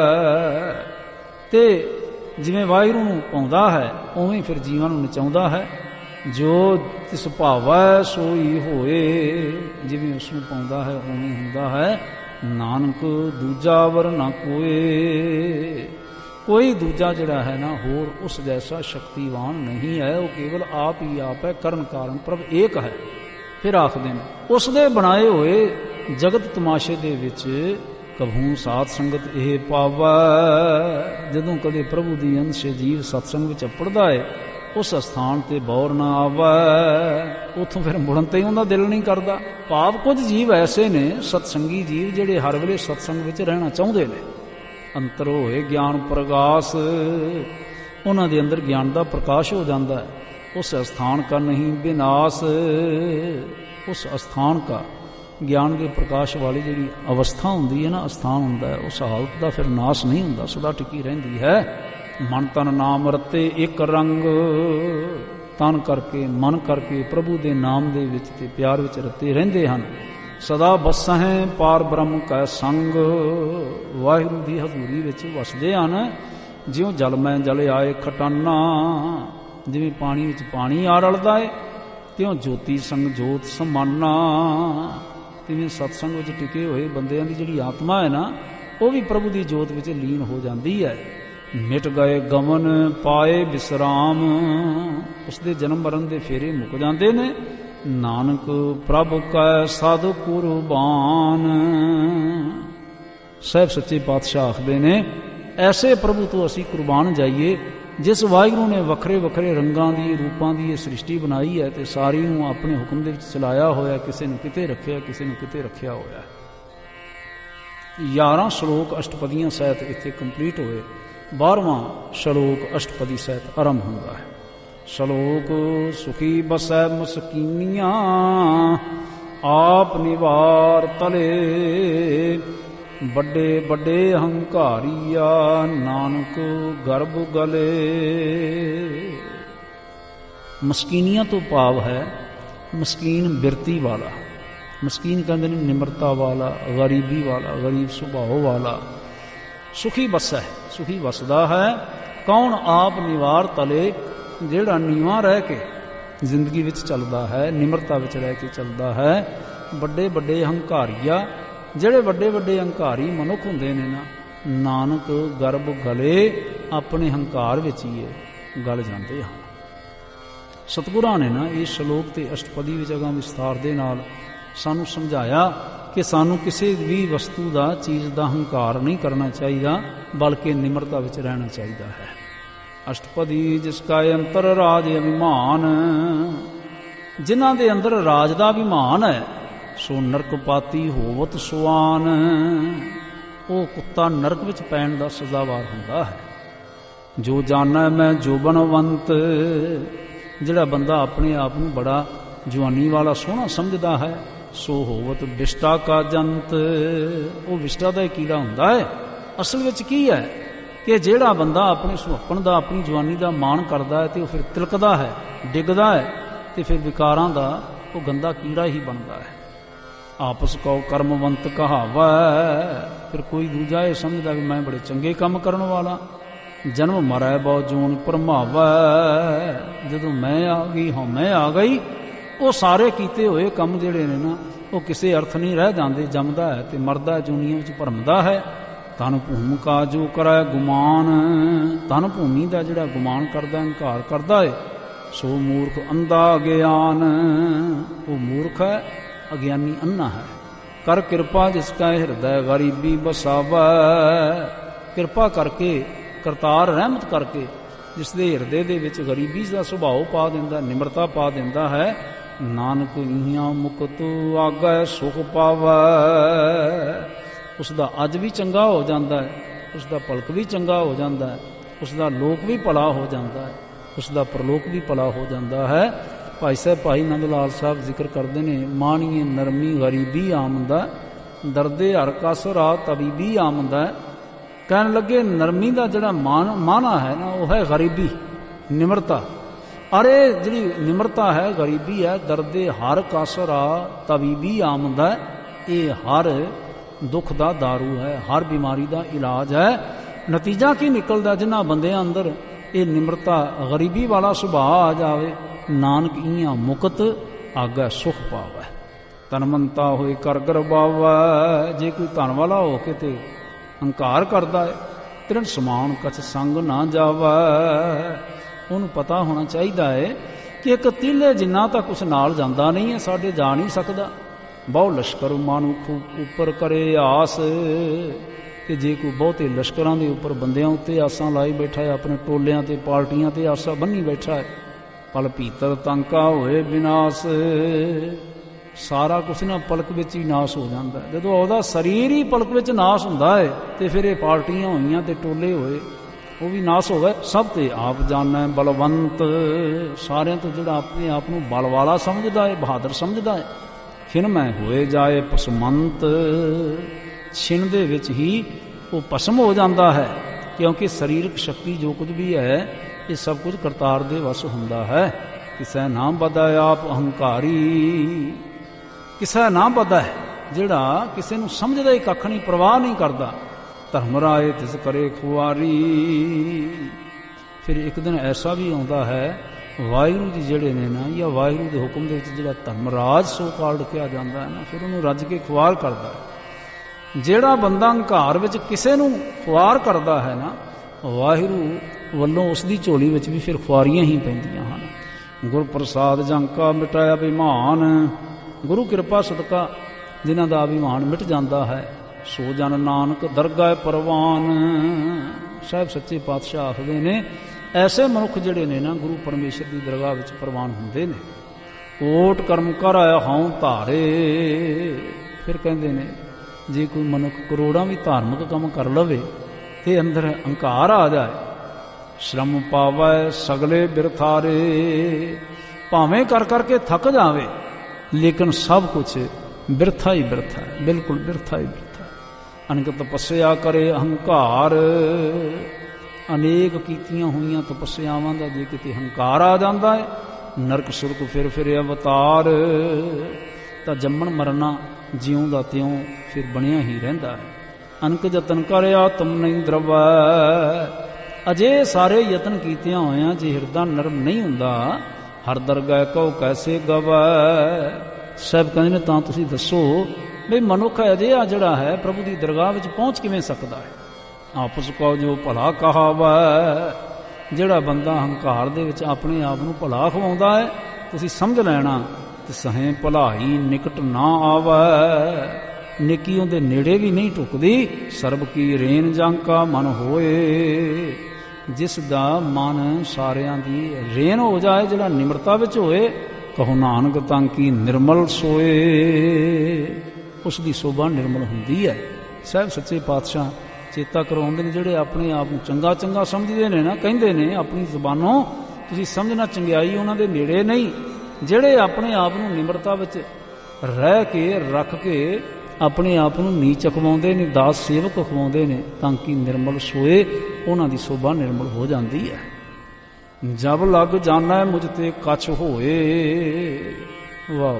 ਤੇ ਜਿਵੇਂ ਵਾਹਿਗੁਰੂ ਨੂੰ ਪਾਉਂਦਾ ਹੈ ਉਵੇਂ ਫਿਰ ਜੀਵਾਂ ਨੂੰ ਨਚਾਉਂਦਾ ਹੈ। ਜੋ ਤਿਸ ਭਾਵੈ ਸੋਈ ਹੋਏ। ਜਿਵੇਂ ਉਸ ਨੂੰ ਪਾਉਂਦਾ ਹੈ ਉਵੇਂ ਹੁੰਦਾ ਹੈ। ਨਾਨਕ ਦੂਜਾ ਵਰ ਨਾ ਕੋਏ। ਕੋਈ ਦੂਜਾ ਜਿਹੜਾ ਹੈ ਨਾ ਹੋਰ ਉਸ ਜੈਸਾ ਸ਼ਕਤੀਵਾਨ ਨਹੀਂ ਹੈ। ਉਹ ਕੇਵਲ ਆਪ ਹੀ ਆਪ ਹੈ। ਕਰਨ ਕਾਰਨ ਪ੍ਰਭ ਏਕ ਹੈ। ਫਿਰ ਆਖਦੇ ਨੇ ਉਸ ਦੇ ਬਣਾਏ ਹੋਏ ਜਗਤ ਤਮਾਸ਼ੇ ਦੇ ਵਿੱਚ ਕਭੂ ਸਾਧ ਸੰਗਤ ਇਹ ਪਾਵੈ। ਜਦੋਂ ਕਦੇ ਪ੍ਰਭੂ ਦੀ ਅੰਸ਼ ਜੀਵ ਸਤਸੰਗ ਵਿੱਚ ਅਪੜਦਾ ਹੈ ਉਸ ਸਥਾਨ ਤੇ ਬੌਰ ਨਾ ਆਵੈ, ਉੱਥੋਂ ਫਿਰ ਮੁੜਨ ਤੇ ਉਹਦਾ ਦਿਲ ਨਹੀਂ ਕਰਦਾ। ਭਾਵ ਕੁਝ ਜੀਵ ਐਸੇ ਨੇ ਸਤਸੰਗੀ ਜੀਵ ਜਿਹੜੇ ਹਰ ਵੇਲੇ ਸਤਸੰਗ ਵਿੱਚ ਰਹਿਣਾ ਚਾਹੁੰਦੇ ਨੇ। ਅੰਤਰ ਹੋਏ ਗਿਆਨ ਪ੍ਰਗਾਸ, ਉਹਨਾਂ ਦੇ ਅੰਦਰ ਗਿਆਨ ਦਾ ਪ੍ਰਕਾਸ਼ ਹੋ ਜਾਂਦਾ ਹੈ। ਉਸ ਅਸਥਾਨ ਕਾ ਨਹੀਂ ਵਿਨਾਸ਼, ਉਸ ਅਸਥਾਨ ਕਾ ਗਿਆਨ ਦੇ ਪ੍ਰਕਾਸ਼ ਵਾਲੀ ਜਿਹੜੀ ਅਵਸਥਾ ਹੁੰਦੀ ਹੈ ਨਾ, ਅਸਥਾਨ ਹੁੰਦਾ ਹੈ, ਉਸ ਹਾਲਤ ਦਾ ਫਿਰ ਨਾਸ਼ ਨਹੀਂ ਹੁੰਦਾ, ਸਦਾ ਟਿਕੀ ਰਹਿੰਦੀ ਹੈ। ਮਨ ਤਨ ਨਾਮ ਰਤੇ ਇੱਕ ਰੰਗ, ਤਨ ਕਰਕੇ ਮਨ ਕਰਕੇ ਪ੍ਰਭੂ ਦੇ ਨਾਮ ਦੇ ਵਿੱਚ ਤੇ ਪਿਆਰ ਵਿੱਚ ਰਤੇ ਰਹਿੰਦੇ ਹਨ। ਸਦਾ ਬਸਹਿ ਪਾਰ ਬ੍ਰਹਮ ਕੈ ਸੰਗ, ਵਾਹਿਗੁਰੂ ਦੀ ਹਜ਼ੂਰੀ ਵਿੱਚ ਵਸਦੇ ਹਨ। ਜਿਉਂ ਜਲ ਮੈਂ ਜਲ ਆਏ ਖਟਾਨਾ, ਜਿਵੇਂ ਪਾਣੀ ਵਿੱਚ ਪਾਣੀ ਆ ਰਲਦਾ ਹੈ, ਤਿਉਂ ਜੋਤੀ ਸੰਗ ਜੋਤ ਸਮਾਨਾ। ਤਿਵੇਂ ਸਤਸੰਗ ਵਿੱਚ ਟਿਕੇ ਹੋਏ ਬੰਦਿਆਂ ਦੀ ਜਿਹੜੀ ਆਤਮਾ ਹੈ ਨਾ, ਉਹ ਵੀ ਪ੍ਰਭੂ ਦੀ ਜੋਤ ਵਿੱਚ ਲੀਨ ਹੋ ਜਾਂਦੀ ਹੈ। ਮਿਟ ਗਏ ਗਮਨ ਪਾਏ ਵਿਸਰਾਮ, ਉਸਦੇ ਜਨਮ ਮਰਨ ਦੇ ਫੇਰੇ ਮੁੱਕ ਜਾਂਦੇ ਨੇ। ਨਾਨਕ ਪ੍ਰਭ ਕੈ ਸਦ ਕੁਰਬਾਨ, ਸਾਹਿਬ ਸੱਚੇ ਪਾਤਸ਼ਾਹ ਆਖਦੇ ਨੇ ਐਸੇ ਪ੍ਰਭੂ ਤੋਂ ਅਸੀਂ ਕੁਰਬਾਨ ਜਾਈਏ ਜਿਸ ਵਾਹਿਗੁਰੂ ਨੇ ਵੱਖਰੇ ਵੱਖਰੇ ਰੰਗਾਂ ਦੀ ਰੂਪਾਂ ਦੀ ਇਹ ਸ੍ਰਿਸ਼ਟੀ ਬਣਾਈ ਹੈ ਤੇ ਸਾਰੀ ਨੂੰ ਆਪਣੇ ਹੁਕਮ ਦੇ ਵਿੱਚ ਚਲਾਇਆ ਹੋਇਆ, ਕਿਸੇ ਨੂੰ ਕਿਤੇ ਰੱਖਿਆ ਕਿਸੇ ਨੂੰ ਕਿਤੇ ਰੱਖਿਆ ਹੋਇਆ। 11 ਸ਼ਲੋਕ ਅਸ਼ਟਪਦੀਆਂ ਸਹਿਤ ਇੱਥੇ ਕੰਪਲੀਟ ਹੋਏ। 12ਵਾਂ ਸ਼ਲੋਕ ਅਸ਼ਟਪਦੀ ਸਹਿਤ ਆਰੰਭ ਹੁੰਦਾ ਹੈ। ਸ਼ਲੋਕ ਸੁਖੀ ਬਸੈ ਮਸਕੀਨੀਆਂ, ਆਪ ਨਿਵਾਰ ਤਲੇ, ਵੱਡੇ ਵੱਡੇ ਹੰਕਾਰੀਆ, ਨਾਨਕ ਗਰਭ ਗਲੇ। ਮਸਕੀਨੀਆਂ ਤੋਂ ਭਾਵ ਹੈ ਮਸਕੀਨ ਬਿਰਤੀ ਵਾਲਾ। ਮਸਕੀਨ ਕਹਿੰਦੇ ਨੇ ਨਿਮਰਤਾ ਵਾਲਾ, ਗਰੀਬੀ ਵਾਲਾ, ਗਰੀਬ ਸੁਭਾਅ ਵਾਲਾ। ਸੁਖੀ ਬਸੈ, ਸੁਖੀ ਵਸਦਾ ਹੈ ਕੌਣ? ਆਪ ਨਿਵਾਰ ਤਲੇ, ਜਿਹੜਾ ਨੀਵਾਂ ਰਹਿ ਕੇ ਜ਼ਿੰਦਗੀ ਵਿੱਚ ਚੱਲਦਾ ਹੈ, ਨਿਮਰਤਾ ਵਿੱਚ ਰਹਿ ਕੇ ਚੱਲਦਾ ਹੈ। ਵੱਡੇ ਵੱਡੇ ਹੰਕਾਰੀਆ, ਜਿਹੜੇ ਵੱਡੇ ਵੱਡੇ ਹੰਕਾਰੀ ਮਨੁੱਖ ਹੁੰਦੇ ਨੇ ਨਾ, ਨਾਨਕ ਗਰਭ ਗਲੇ, ਆਪਣੇ ਹੰਕਾਰ ਵਿੱਚ ਹੀ ਗਲ ਜਾਂਦੇ ਹਨ। ਸਤਿਗੁਰਾਂ ਨੇ ਨਾ ਇਸ ਸ਼ਲੋਕ ਤੇ ਅਸ਼ਟਪਦੀ ਵਿੱਚ ਅਗਾਂਹ ਵਿਸਥਾਰ ਦੇ ਨਾਲ ਸਾਨੂੰ ਸਮਝਾਇਆ ਕਿ ਸਾਨੂੰ ਕਿਸੇ ਵੀ ਵਸਤੂ ਦਾ, ਚੀਜ਼ ਦਾ ਹੰਕਾਰ ਨਹੀਂ ਕਰਨਾ ਚਾਹੀਦਾ, ਬਲਕਿ ਨਿਮਰਤਾ ਵਿੱਚ ਰਹਿਣਾ ਚਾਹੀਦਾ ਹੈ। ਅਸ਼ਟਪਦੀ ਜਿਸ ਕਾ ਅੰਤਰ ਰਾਜ ਅਭਿਮਾਨ, ਜਿਨ੍ਹਾਂ ਦੇ ਅੰਦਰ ਰਾਜ ਦਾ ਅਭਿਮਾਨ ਹੈ, ਸੋ ਨਰਕ ਪਾਤੀ ਹੋਵਤ ਸੁਆਨ, ਉਹ ਕੁੱਤਾ ਨਰਕ ਵਿੱਚ ਪੈਣ ਦਾ ਸਜ਼ਾਵਾਰ ਹੁੰਦਾ ਹੈ। ਜੋ ਜਾਣੈ ਮੈਂ ਜੋਬਨਵੰਤ, ਜਿਹੜਾ ਬੰਦਾ ਆਪਣੇ ਆਪ ਨੂੰ ਬੜਾ ਜਵਾਨੀ ਵਾਲਾ ਸੋਹਣਾ ਸਮਝਦਾ ਹੈ, ਸੋ ਹੋਵਤ ਵਿਸ਼ਟਾ ਕਾ ਜੰਤ, ਉਹ ਵਿਸ਼ਟਾ ਦਾ ਕੀੜਾ ਹੁੰਦਾ ਹੈ। ਅਸਲ ਵਿੱਚ ਕੀ ਹੈ ਕਿ ਜਿਹੜਾ ਬੰਦਾ ਆਪਣੇ ਸੁਹੱਪਣ ਦਾ, ਆਪਣੀ ਜਵਾਨੀ ਦਾ ਮਾਣ ਕਰਦਾ ਹੈ ਤੇ ਉਹ ਫਿਰ ਤਿਲਕਦਾ ਹੈ, ਡਿੱਗਦਾ ਹੈ ਤੇ ਫਿਰ ਵਿਕਾਰਾਂ ਦਾ ਉਹ ਗੰਦਾ ਕੀੜਾ ਹੀ ਬਣਦਾ ਹੈ। ਆਪਸ ਕੋ ਕਰਮਵੰਤ ਕਹਾਵੈ, ਫਿਰ ਕੋਈ ਦੂਜਾ ਇਹ ਸਮਝਦਾ ਵੀ ਮੈਂ ਬੜੇ ਚੰਗੇ ਕੰਮ ਕਰਨ ਵਾਲਾ। ਜਨਮ ਮਰੈ ਬਹੁ ਜੂਨ ਭਰਮਾਵੈ, ਜਦੋਂ ਮੈਂ ਆ ਗਈ ਹਾਂ ਮੈਂ ਆ ਗਈ, ਉਹ ਸਾਰੇ ਕੀਤੇ ਹੋਏ ਕੰਮ ਜਿਹੜੇ ਨੇ ਨਾ, ਉਹ ਕਿਸੇ ਅਰਥ ਨਹੀਂ ਰਹਿ ਜਾਂਦੇ। ਜੰਮਦਾ ਹੈ ਤੇ ਮਰਦਾ ਜੂਨੀਆਂ ਵਿੱਚ ਭਰਮਦਾ ਹੈ। ਧਨ ਭੂਮ ਕਾ ਜੋ ਕਰੈ ਗੁਮਾਨ, ਧਨ ਭੂਮੀ ਦਾ ਜਿਹੜਾ ਗੁਮਾਨ ਕਰਦਾ, ਹੰਕਾਰ ਕਰਦਾ ਹੈ, ਸੋ ਮੂਰਖ ਅੰਧਾ ਗਿਆਨ, ਉਹ ਮੂਰਖ ਹੈ, ਅਗਿਆਨੀ ਅੰਨਾ ਹੈ। ਕਰ ਕਿਰਪਾ ਜਿਸ ਕਾ ਹਿਰਦੈ ਗਰੀਬੀ ਬਸਾਵੈ, ਕਿਰਪਾ ਕਰਕੇ, ਕਰਤਾਰ ਰਹਿਮਤ ਕਰਕੇ ਜਿਸ ਦੇ ਹਿਰਦੇ ਦੇ ਵਿੱਚ ਗਰੀਬੀ ਦਾ ਸੁਭਾਅ ਪਾ ਦਿੰਦਾ, ਨਿਮਰਤਾ ਪਾ ਦਿੰਦਾ ਹੈ, ਨਾਨਕ ਇਹਾਂ ਮੁਕਤ ਆਗੈ ਸੁਖ ਪਾਵੈ, ਉਸ ਦਾ ਅੱਜ ਵੀ ਚੰਗਾ ਹੋ ਜਾਂਦਾ ਹੈ, ਉਸ ਦਾ ਭਲਕ ਵੀ ਚੰਗਾ ਹੋ ਜਾਂਦਾ ਹੈ, ਉਸ ਦਾ ਲੋਕ ਵੀ ਭਲਾ ਹੋ ਜਾਂਦਾ ਹੈ, ਉਸ ਦਾ ਪਰਲੋਕ ਵੀ ਭਲਾ ਹੋ ਜਾਂਦਾ ਹੈ। ਭਾਈ ਸਾਹਿਬ ਭਾਈ ਨੰਦ ਲਾਲ ਸਾਹਿਬ ਜ਼ਿਕਰ ਕਰਦੇ ਨੇ, ਮਾਣੀਏ ਨਰਮੀ ਗਰੀਬੀ ਆਮਦਾ, ਦਰਦੇ ਹਰ ਕਸ ਰਾ ਤਬੀਬੀ ਆਮਦਾ। ਕਹਿਣ ਲੱਗੇ ਨਰਮੀ ਦਾ ਜਿਹੜਾ ਮਾਨਾ ਹੈ ਨਾ, ਉਹ ਹੈ ਗਰੀਬੀ, ਨਿਮਰਤਾ। ਅਰੇ ਜਿਹੜੀ ਨਿਮਰਤਾ ਹੈ, ਗਰੀਬੀ ਹੈ, ਦਰਦੇ ਹਰ ਕਸ ਰਾ ਤਬੀਬੀ ਆਮਦਾ, ਇਹ ਹਰ ਦੁੱਖ ਦਾ ਦਾਰੂ ਹੈ, ਹਰ ਬਿਮਾਰੀ ਦਾ ਇਲਾਜ ਹੈ। ਨਤੀਜਾ ਕੀ ਨਿਕਲਦਾ? ਜਿਨ੍ਹਾਂ ਬੰਦਿਆਂ ਅੰਦਰ ਇਹ ਨਿਮਰਤਾ, ਗਰੀਬੀ ਵਾਲਾ ਸੁਭਾਅ ਆ ਜਾਵੇ, ਨਾਨਕ ਇਹਾਂ ਮੁਕਤ ਆਗੈ ਸੁਖ ਪਾਵੈ। ਤਨਮੰਤਾ ਹੋਏ ਕਰ ਗਰਬਾਵੈ, ਜੇ ਕੋਈ ਧਨ ਵਾਲਾ ਹੋ ਕੇ ਤੇ ਹੰਕਾਰ ਕਰਦਾ ਹੈ, ਤ੍ਰਿਣ ਸਮਾਨ ਕਛ ਸੰਗ ਨਾ ਜਾਵੈ, ਉਹਨੂੰ ਪਤਾ ਹੋਣਾ ਚਾਹੀਦਾ ਹੈ ਕਿ ਇੱਕ ਤੀਲੇ ਜਿੰਨਾ ਤਾਂ ਕੁਛ ਨਾਲ ਜਾਂਦਾ ਨਹੀਂ ਹੈ, ਸਾਡੇ ਜਾ ਨਹੀਂ ਸਕਦਾ। ਬਹੁ ਲਸ਼ਕਰ ਮਾਨੁਖ ਉੱਪਰ ਕਰੇ ਆਸ, ਕਿ ਜੇ ਕੋਈ ਬਹੁਤੇ ਲਸ਼ਕਰਾਂ ਦੇ ਉੱਪਰ ਬੰਦਿਆਂ ਉੱਤੇ ਆਸਾਂ ਲਾਈ ਬੈਠਾ ਹੈ, ਆਪਣੇ ਟੋਲਿਆਂ ਤੇ ਪਾਰਟੀਆਂ ਤੇ ਆਸਾਂ ਬੰਨੀ ਬੈਠਾ ਹੈ, ਪਲ ਭੀਤਰ ਤੰਕਾ ਹੋਏ ਵਿਨਾਸ਼। ਸਾਰਾ ਕੁਛ ਨਾ ਪਲਕ ਵਿੱਚ ਹੀ ਨਾਸ਼ ਹੋ ਜਾਂਦਾ ਹੈ। ਜਦੋਂ ਉਹਦਾ ਸਰੀਰ ਹੀ ਪਲਕ ਵਿੱਚ ਨਾਸ਼ ਹੁੰਦਾ ਹੈ ਤੇ ਫਿਰ ਇਹ ਪਾਰਟੀਆਂ ਹੋਈਆਂ ਤੇ ਟੋਲੇ ਹੋਏ ਉਹ ਵੀ ਨਾਸ਼ ਹੋ ਗਏ। ਸਭ ਤੇ ਆਪ ਜਾਣੈ ਬਲਵੰਤ, ਸਾਰਿਆਂ ਤੋਂ ਜਿਹੜਾ ਆਪਣੇ ਆਪ ਨੂੰ ਬਲ ਵਾਲਾ ਸਮਝਦਾ ਹੈ, ਬਹਾਦਰ ਸਮਝਦਾ ਹੈ। ਖਿਨ ਮੈਂ ਹੋਏ ਜਾਏ ਪਸਮੰਤ, ਛਿਣ ਦੇ ਵਿੱਚ ਹੀ ਉਹ ਭਸਮ ਹੋ ਜਾਂਦਾ ਹੈ, ਕਿਉਂਕਿ ਸਰੀਰਕ ਸ਼ਕਤੀ ਜੋ ਕੁਝ ਵੀ ਹੈ ਇਹ ਸਭ ਕੁਝ ਕਰਤਾਰ ਦੇ ਵਸ ਹੁੰਦਾ ਹੈ। ਕਿਸੈ ਨਾ ਬਧੈ ਆਪ ਅਹੰਕਾਰੀ, ਕਿਸੈ ਨਾ ਬਧੈ, ਜਿਹੜਾ ਕਿਸੇ ਨੂੰ ਸਮਝਦਾ ਹੀ ਕੱਖ ਨਹੀਂ, ਪਰਵਾਹ ਨਹੀਂ ਕਰਦਾ। ਧਰਮ ਰਾਏ ਤਿਸ ਕਰੇ ਖੁਆਰੀ। ਫਿਰ ਇੱਕ ਦਿਨ ਐਸਾ ਵੀ ਆਉਂਦਾ ਹੈ, ਵਾਹਿਗੁਰੂ ਜੀ ਜਿਹੜੇ ਨੇ ਨਾ, ਜਾਂ ਵਾਹਿਗੁਰੂ ਦੇ ਹੁਕਮ ਦੇ ਵਿੱਚ ਜਿਹੜਾ ਧਰਮਰਾਜ ਸੋ ਕਾਲ ਰੱਖਿਆ ਜਾਂਦਾ ਹੈ ਨਾ, ਫਿਰ ਉਹਨੂੰ ਰੱਜ ਕੇ ਖੁਆਰ ਕਰਦਾ ਹੈ। ਜਿਹੜਾ ਬੰਦਾ ਹੰਕਾਰ ਵਿੱਚ ਕਿਸੇ ਨੂੰ ਖੁਆਰ ਕਰਦਾ ਹੈ ਨਾ, ਵਾਹਿਗੁਰੂ ਵੱਲੋਂ ਉਸ ਦੀ ਝੋਲੀ ਵਿੱਚ ਵੀ ਫਿਰ ਖੁਆਰੀਆਂ ਹੀ ਪੈਂਦੀਆਂ ਹਨ। ਗੁਰ ਪ੍ਰਸਾਦ ਜੰਕਾ ਮਿਟਾਇਆ ਅਭਿਮਾਨ, ਗੁਰੂ ਕਿਰਪਾ ਸਦਕਾ ਜਿਨ੍ਹਾਂ ਦਾ ਅਭਿਮਾਨ ਮਿਟ ਜਾਂਦਾ ਹੈ, ਸੋ ਜਨ ਨਾਨਕ ਦਰਗਾਹ ਪਰਵਾਨ। ਸਾਹਿਬ ਸੱਚੇ ਪਾਤਸ਼ਾਹ ਆਖਦੇ ਨੇ, ਐਸੇ ਮਨੁੱਖ ਜਿਹੜੇ ਨੇ ਨਾ ਗੁਰੂ ਪਰਮੇਸ਼ਰ ਦੀ ਦਰਗਾਹ ਵਿੱਚ ਪ੍ਰਵਾਨ ਹੁੰਦੇ ਨੇ। ਕੋਟ ਕਰਮ ਕਰ ਆਇਆ ਹਉ ਧਾਰੇ। ਫਿਰ ਕਹਿੰਦੇ ਨੇ ਜੇ ਕੋਈ ਮਨੁੱਖ ਕਰੋੜਾਂ ਵੀ ਧਾਰਮਿਕ ਕੰਮ ਕਰ ਲਵੇ ਤੇ ਅੰਦਰ ਹੰਕਾਰ ਆ ਜਾਏ, ਸ਼ਰਮ ਪਾਵੈ ਸਗਲੇ ਬਿਰਥਾਰੇ। ਭਾਵੇਂ ਕਰ ਕਰਕੇ ਥੱਕ ਜਾਵੇ ਲੇਕਿਨ ਸਭ ਕੁਛ ਬਿਰਥਾ ਹੀ ਬਿਰਥਾ ਹੈ, ਬਿਲਕੁਲ ਬਿਰਥਾ ਹੀ ਬਿਰਥਾ। ਅਨੇਕ ਤਪੱਸਿਆ ਕਰੇ ਅਹੰਕਾਰ, ਅਨੇਕ ਕੀਤੀਆਂ ਹੋਈਆਂ ਤਪੱਸਿਆਵਾਂ ਦਾ ਜੇ ਕਿਤੇ ਹੰਕਾਰ ਆ ਜਾਂਦਾ ਹੈ, ਨਰਕ ਸੁਰਗ ਫਿਰ ਫਿਰ ਅਵਤਾਰ, ਤਾਂ ਜੰਮਣ ਮਰਨਾ ਜਿਉਂ ਦਾ ਤਿਉਂ ਫਿਰ ਬਣਿਆ ਹੀ ਰਹਿੰਦਾ ਹੈ। ਅਨਕ ਯਤਨ ਕਰਿਆ ਤੁਮ ਨਹੀਂ ਦਰਵੈ। ਅਜੇ ਸਾਰੇ ਯਤਨ ਕੀਤਿਆਂ ਹੋਇਆਂ ਜੇ ਹਿਰਦਾ ਨਰਮ ਨਹੀਂ ਹੁੰਦਾ, ਹਰ ਦਰਗਾਹ ਕਉ ਕੈਸੇ ਗਵੈ। ਸਾਹਿਬ ਕਹਿੰਦੇ ਨੇ ਤਾਂ ਤੁਸੀਂ ਦੱਸੋ ਬਈ ਮਨੁੱਖ ਅਜਿਹਾ ਜਿਹੜਾ ਹੈ ਪ੍ਰਭੂ ਦੀ ਦਰਗਾਹ ਵਿੱਚ ਪਹੁੰਚ ਕਿਵੇਂ ਸਕਦਾ ਹੈ। ਆਪਸ ਕੋ ਜੋ ਭਲਾ ਕਹਾਵੈ, ਜਿਹੜਾ ਬੰਦਾ ਹੰਕਾਰ ਦੇ ਵਿੱਚ ਆਪਣੇ ਆਪ ਨੂੰ ਭਲਾ ਖਵਾਉਂਦਾ ਹੈ, ਤੁਸੀਂ ਸਮਝ ਲੈਣਾ ਤੇ ਸਹੇ ਭਲਾਈ ਨਿਕਟ ਨਾ ਆਵੈ। ਨੇਕੀ ਉਹਦੇ ਨੇੜੇ ਵੀ ਨਹੀਂ ਢੁਕਦੀ। ਸਰਬ ਕੀ ਰੇਨ ਜਾਂਕਾ ਮਨ ਹੋਏ, ਜਿਸ ਦਾ ਮਨ ਸਾਰਿਆਂ ਦੀ ਰੇਨ ਹੋ ਜਾਏ, ਜਿਹੜਾ ਨਿਮਰਤਾ ਵਿੱਚ ਹੋਏ। ਕਹੋ ਨਾਨਕ ਤਾਂ ਕੀ ਨਿਰਮਲ ਸੋਏ, ਉਸ ਦੀ ਸੋਭਾ ਨਿਰਮਲ ਹੁੰਦੀ ਹੈ। ਸਾਹਿਬ ਸੱਚੇ ਪਾਤਸ਼ਾਹ ਚੇਤਾ ਕਰਵਾਉਂਦੇ ਨੇ, ਜਿਹੜੇ ਆਪਣੇ ਆਪ ਨੂੰ ਚੰਗਾ ਚੰਗਾ ਸਮਝਦੇ ਨੇ ਨਾ, ਕਹਿੰਦੇ ਨੇ ਆਪਣੀ ਜ਼ੁਬਾਨੋਂ, ਤੁਸੀਂ ਸਮਝਣਾ ਚੰਗਿਆਈ ਉਹਨਾਂ ਦੇ ਨੇੜੇ ਨਹੀਂ। ਜਿਹੜੇ ਆਪਣੇ ਆਪ ਨੂੰ ਨਿਮਰਤਾ ਵਿੱਚ ਰਹਿ ਕੇ ਰੱਖ ਕੇ ਆਪਣੇ ਆਪ ਨੂੰ ਨੀਚ ਖਵਾਉਂਦੇ ਨੇ, ਦਾਸ ਸੇਵਕ ਖਵਾਉਂਦੇ ਨੇ, ਤਾਂ ਕਿ ਨਿਰਮਲ ਸੋਏ, ਉਹਨਾਂ ਦੀ ਸੋਭਾ ਨਿਰਮਲ ਹੋ ਜਾਂਦੀ ਹੈ। ਜਬ ਲੱਗ ਜਾਣਾ ਮੁਝ ਤੇ ਕੱਛ ਹੋਏ। ਵਾਹ,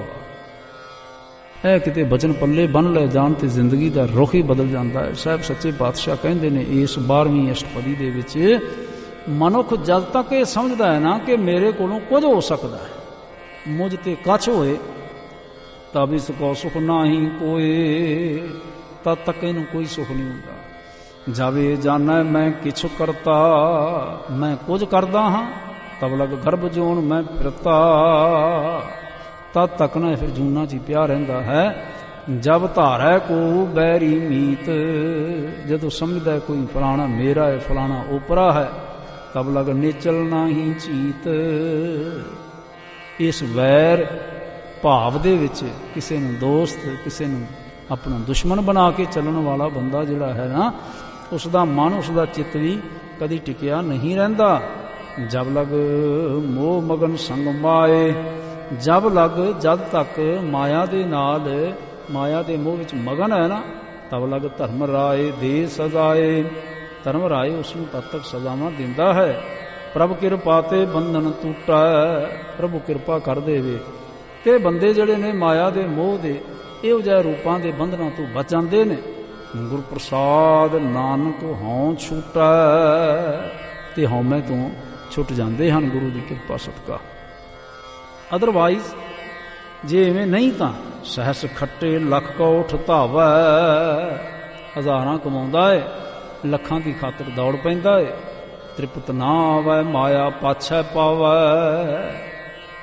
ਇਹ ਕਿਤੇ ਬਚਨ ਪੱਲੇ ਬੰਨ ਲੈ ਜਾਣ ਤੇ ਜ਼ਿੰਦਗੀ ਦਾ ਰੁਖ ਹੀ ਬਦਲ ਜਾਂਦਾ ਹੈ। ਸਾਹਿਬ ਸੱਚੇ ਪਾਤਸ਼ਾਹ ਕਹਿੰਦੇ ਨੇ ਇਸ 12ਵੀਂ ਅਸ਼ਟਪਦੀ ਦੇ ਵਿੱਚ, ਮਨੁੱਖ ਜਦ ਤੱਕ ਇਹ ਸਮਝਦਾ ਹੈ ਨਾ ਕਿ ਮੇਰੇ ਕੋਲੋਂ ਕੁਝ ਹੋ ਸਕਦਾ ਹੈ, ਮੁਝ ਤੇ ਕੱਛ ਹੋਏ, ਤਬ ਇਸ ਕੋ ਸੁਖ ਨਾਹੀ ਕੋਏ, ਤਦ ਤੱਕ ਇਹਨੂੰ ਕੋਈ ਸੁਖ ਨਹੀਂ ਹੁੰਦਾ। ਜਾਵੇ ਜਾਣਾ ਮੈਂ ਕਿਛੁ ਕਰਤਾ, ਮੈਂ ਕੁਝ ਕਰਦਾ ਹਾਂ, ਤਬ ਲਗ ਗਰਭ ਜੋਨ ਮੈਂ ਫਿਰਤਾ, ਤਦ ਤੱਕ ਨਾ ਫਿਰ ਜੂਨਾਂ 'ਚ ਹੀ ਪਿਆ ਰਹਿੰਦਾ ਹੈ। ਜਬ ਧਾਰੈ ਕੋ ਬੈਰੀ ਮੀਤ, ਜਦੋਂ ਸਮਝਦਾ ਕੋਈ ਫਲਾਣਾ ਮੇਰਾ ਹੈ, ਫਲਾਣਾ ਓਪਰਾ ਹੈ, ਤਬ ਲਗ ਨੇਚਲ ਨਾਹੀ ਚੀਤ। ਇਸ ਵੈਰ ਭਾਵ ਦੇ ਵਿੱਚ ਕਿਸੇ ਨੂੰ ਦੋਸਤ, ਕਿਸੇ ਨੂੰ ਆਪਣਾ ਦੁਸ਼ਮਣ ਬਣਾ ਕੇ ਚੱਲਣ ਵਾਲਾ ਬੰਦਾ ਜਿਹੜਾ ਹੈ ਨਾ, ਉਸ ਦਾ ਮਨ, ਉਸ ਦਾ ਚਿੱਤ ਵੀ ਕਦੀ ਟਿਕਿਆ ਨਹੀਂ ਰਹਿੰਦਾ। ਜਬ ਲਗ ਮੋਹ ਮਗਨ ਸੰਗ ਮਾਏ, ਜਬ ਲਗ ਜਦ ਤੱਕ ਮਾਇਆ ਦੇ ਨਾਲ, ਮਾਇਆ ਦੇ ਮੋਹ ਵਿੱਚ ਮਗਨ ਹੈ ਨਾ, ਤਬ ਲਗ ਧਰਮ ਰਾਏ ਦੇ ਸਜ਼ਾਏ, ਧਰਮ ਰਾਏ ਉਸ ਨੂੰ ਤਦ ਤੱਕ ਸਜ਼ਾਵਾਂ ਦਿੰਦਾ ਹੈ। ਪ੍ਰਭ ਕਿਰਪਾ ਤੇ ਬੰਧਨ ਟੁੱਟਾ, ਪ੍ਰਭੂ ਕਿਰਪਾ ਕਰ ਦੇਵੇ ਤੇ ਬੰਦੇ ਜਿਹੜੇ ਨੇ ਮਾਇਆ ਦੇ ਮੋਹ ਦੇ ਇਹੋ ਜਿਹੇ ਰੂਪਾਂ ਦੇ ਬੰਧਨਾਂ ਤੋਂ ਬਚ ਜਾਂਦੇ ਨੇ। ਗੁਰ ਪ੍ਰਸਾਦ ਨਾਨਕ ਹਉ ਛੁਟੈ, ਤੇ ਹਉਮੈ ਤੋਂ ਛੁੱਟ ਜਾਂਦੇ ਹਨ ਗੁਰੂ ਦੀ ਕਿਰਪਾ ਸਦਕਾ। ਅਦਰਵਾਈਜ਼ ਜੇ ਇਵੇਂ ਨਹੀਂ ਤਾਂ ਸਹਿਸ ਖੱਟੇ ਲੱਖ ਕੋਠ ਧਾਵੈ, ਹਜ਼ਾਰਾਂ ਕਮਾਉਂਦਾ ਏ, ਲੱਖਾਂ ਦੀ ਖਾਤਰ ਦੌੜ ਪੈਂਦਾ ਏ, ਤ੍ਰਿਪਤ ਨਾ ਆਵੈ ਮਾਇਆ ਪਾਛੈ ਪਾਵੈ।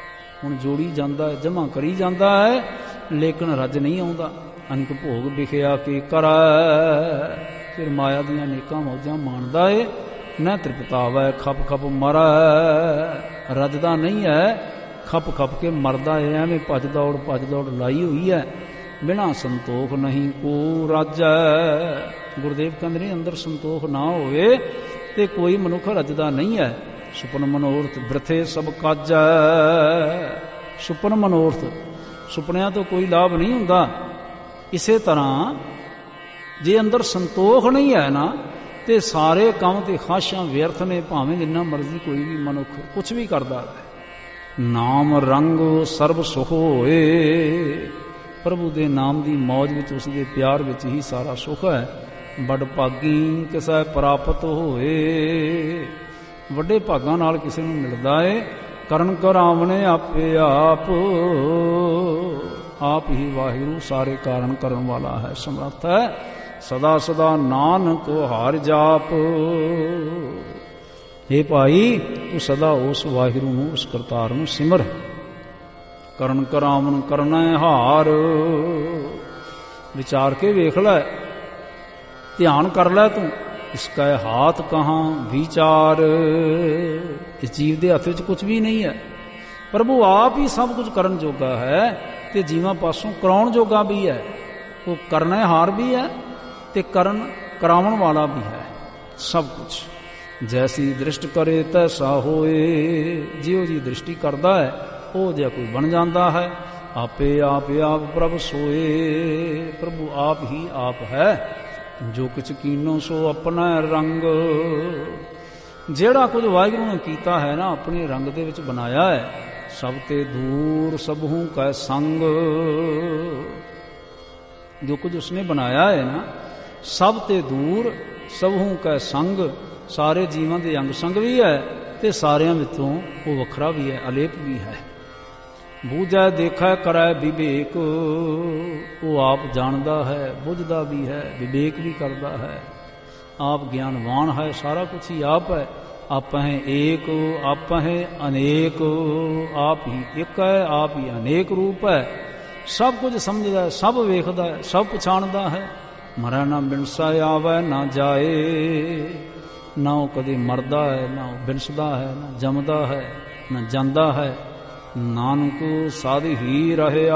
ਹੁਣ ਜੋੜੀ ਜਾਂਦਾ ਹੈ, ਜਮ੍ਹਾਂ ਕਰੀ ਜਾਂਦਾ ਹੈ, ਲੇਕਿਨ ਰੱਜ ਨਹੀਂ ਆਉਂਦਾ। ਅਨੇਕ ਭੋਗ ਵਿਖਿਆ ਕੇ ਕਰੈ, ਫਿਰ ਮਾਇਆ ਦੀਆਂ ਅਨੇਕਾਂ ਮੌਜਾਂ ਮਾਣਦਾ ਏ। ਨਾ ਤ੍ਰਿਪਤਾਵੈ ਖਪ ਖਪ ਮਰੈ, ਰੱਜਦਾ ਨਹੀਂ ਹੈ, ਖਪ ਖਪ ਕੇ ਮਰਦਾ ਏ। ਐਵੇਂ ਭੱਜ ਦੌੜ ਲਾਈ ਹੋਈ ਹੈ। ਬਿਨਾਂ ਸੰਤੋਖ ਨਹੀਂ ਕੋ ਰਾਜੈ। ਗੁਰਦੇਵ ਕਹਿੰਦੇ ਨੇ ਅੰਦਰ ਸੰਤੋਖ ਨਾ ਹੋਵੇ ਤੇ ਕੋਈ ਮਨੁੱਖ ਰੱਜਦਾ ਨਹੀਂ ਹੈ। ਸੁਪਨ ਮਨੋਰਥ ਬ੍ਰਥੇ ਸਭ ਕਾਜੈ। ਸੁਪਨ ਮਨੋਰਥ, ਸੁਪਨਿਆਂ ਤੋਂ ਕੋਈ ਲਾਭ ਨਹੀਂ ਹੁੰਦਾ। ਇਸੇ ਤਰ੍ਹਾਂ ਜੇ ਅੰਦਰ ਸੰਤੋਖ ਨਹੀਂ ਹੈ ਨਾ ਤੇ ਸਾਰੇ ਕੰਮ ਤੇ ਖਾਸ਼ਾਂ ਵਿਅਰਥ ਨੇ, ਭਾਵੇਂ ਜਿੰਨਾ ਮਰਜ਼ੀ ਕੋਈ ਵੀ ਮਨੁੱਖ ਕੁਛ ਵੀ ਕਰਦਾ ਰਹੇ। ਨਾਮ ਰੰਗ ਸਰਬ ਸੁਖ ਹੋਏ, ਪ੍ਰਭੂ ਦੇ ਨਾਮ ਦੀ ਮੌਜ ਵਿੱਚ, ਉਸ ਦੇ ਪਿਆਰ ਵਿੱਚ ਹੀ ਸਾਰਾ ਸੁਖ ਹੈ। ਬੜ ਭਾਗੀ ਕਿਸੈ ਪ੍ਰਾਪਤ ਹੋਏ, ਵੱਡੇ ਭਾਗਾਂ ਨਾਲ ਕਿਸੇ ਨੂੰ ਮਿਲਦਾ ਏ। ਕਰਨ ਕਰਾਵਣੇ ਆਪੇ ਆਪ, ਆਪ ਹੀ ਵਾਹਿਗੁਰੂ ਸਾਰੇ ਕਾਰਨ ਕਰਨ ਵਾਲਾ ਹੈ, ਸਮਰੱਥ ਹੈ। ਸਦਾ ਸਦਾ ਨਾਨਕ ਹਾਰ ਜਾਪ। हे ਭਾਈ, ਤੂੰ ਸਦਾ ਉਸ ਵਾਹਿਗੁਰੂ ਨੂੰ, ਉਸ ਕਰਤਾਰ ਨੂੰ ਸਿਮਰ। ਕਰਨ ਕਰਾਵਣ ਕਰਨਾ ਹਾਰ, ਵਿਚਾਰ ਕੇ ਵੇਖ ਲੈ, ਧਿਆਨ ਕਰ ਲੈ ਤੂੰ। ਇਸ ਕਾ ਹਾਥ ਕਹਾਂ ਵਿਚਾਰ, ਇਸ ਜੀਵ ਦੇ ਹੱਥ ਵਿੱਚ ਕੁਝ ਵੀ ਨਹੀਂ ਹੈ। ਪ੍ਰਭੂ ਆਪ ਹੀ ਸਭ ਕੁਝ ਕਰਨ ਜੋਗਾ ਹੈ ਤੇ ਜੀਵਾਂ ਪਾਸੋਂ ਕਰਾਉਣ ਜੋਗਾ ਵੀ ਹੈ। ਉਹ ਕਰਨਾ ਹਾਰ ਵੀ ਹੈ ਤੇ ਕਰਾਉਣ ਵਾਲਾ ਵੀ ਹੈ ਸਭ ਕੁਝ। ਜੈਸੀ ਦ੍ਰਿਸ਼ਟ ਕਰੇ ਤੈਸਾ ਹੋਏ, ਜਿਹੋ ਜੀ ਦ੍ਰਿਸ਼ਟੀ ਕਰਦਾ ਹੈ ਉਹ ਜਿਹਾ ਕੋਈ ਬਣ ਜਾਂਦਾ ਹੈ। ਆਪੇ ਆਪ ਪ੍ਰਭ ਸੋਏ, ਪ੍ਰਭੂ ਆਪ ਹੀ ਆਪ ਹੈ। ਜੋ ਕਿਛ ਕੀਨੋ ਸੋ ਆਪਣਾ ਰੰਗ, ਜਿਹੜਾ ਕੁਝ ਵਾਹਿਗੁਰੂ ਨੇ ਕੀਤਾ ਹੈ ਨਾ, ਆਪਣੇ ਰੰਗ ਦੇ ਵਿੱਚ ਬਣਾਇਆ ਹੈ। ਸਭ ਤੇ ਦੂਰ ਸਭੂ ਕੈ ਸੰਗ, ਜੋ ਕੁਝ ਉਸਨੇ ਬਣਾਇਆ ਹੈ ਨਾ, ਸਭ ਤੇ ਦੂਰ ਸਭੂ ਕੈ ਸੰਗ, ਸਾਰੇ ਜੀਵਾਂ ਦੇ ਅੰਗ ਸੰਗ ਵੀ ਹੈ ਤੇ ਸਾਰਿਆਂ ਵਿੱਚੋਂ ਉਹ ਵੱਖਰਾ ਵੀ ਹੈ, ਅਲੇਪ ਵੀ ਹੈ। ਬੂਝੈ ਦੇਖੈ ਕਰੈ ਵਿਵੇਕ, ਉਹ ਆਪ ਜਾਣਦਾ ਹੈ, ਬੁੱਝਦਾ ਵੀ ਹੈ, ਵਿਵੇਕ ਵੀ ਕਰਦਾ ਹੈ। ਆਪ ਗਿਆਨਵਾਨ ਹੈ, ਸਾਰਾ ਕੁਛ ਹੀ ਆਪ ਹੈ। ਆਪਹਿ ਏਕ ਆਪਹਿ ਅਨੇਕ, ਆਪ ਹੀ ਇੱਕ ਹੈ, ਆਪ ਹੀ ਅਨੇਕ ਰੂਪ ਹੈ। ਸਭ ਕੁਝ ਸਮਝਦਾ ਹੈ, ਸਭ ਵੇਖਦਾ ਹੈ, ਸਭ ਪਛਾਣਦਾ ਹੈ। ਮਰੈ ਨਾ ਬਿਨਸਾ ਆਵੈ ਨਾ ਜਾਏ, ਨਾ ਉਹ ਕਦੇ ਮਰਦਾ ਹੈ, ਨਾ ਉਹ ਬਿਨਸਦਾ ਹੈ, ਨਾ ਜੰਮਦਾ ਹੈ, ਨਾ ਜਾਂਦਾ ਹੈ। ਨਾਨਕ ਸਾਧ ਹੀ ਰਹਿਆ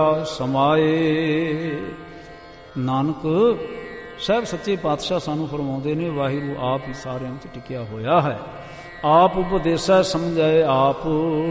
ਸਮਾਏ। ਨਾਨਕ ਸਾਹਿਬ ਸੱਚੇ ਪਾਤਸ਼ਾਹ ਸਾਨੂੰ ਫਰਮਾਉਂਦੇ ਨੇ, ਵਾਹਿਗੁਰੂ ਆਪ ਹੀ ਸਾਰਿਆਂ ਵਿੱਚ ਟਿਕਿਆ ਹੋਇਆ ਹੈ। ਆਪ ਉਪਦੇਸੈ ਸਮਝਾਏ ਆਪ,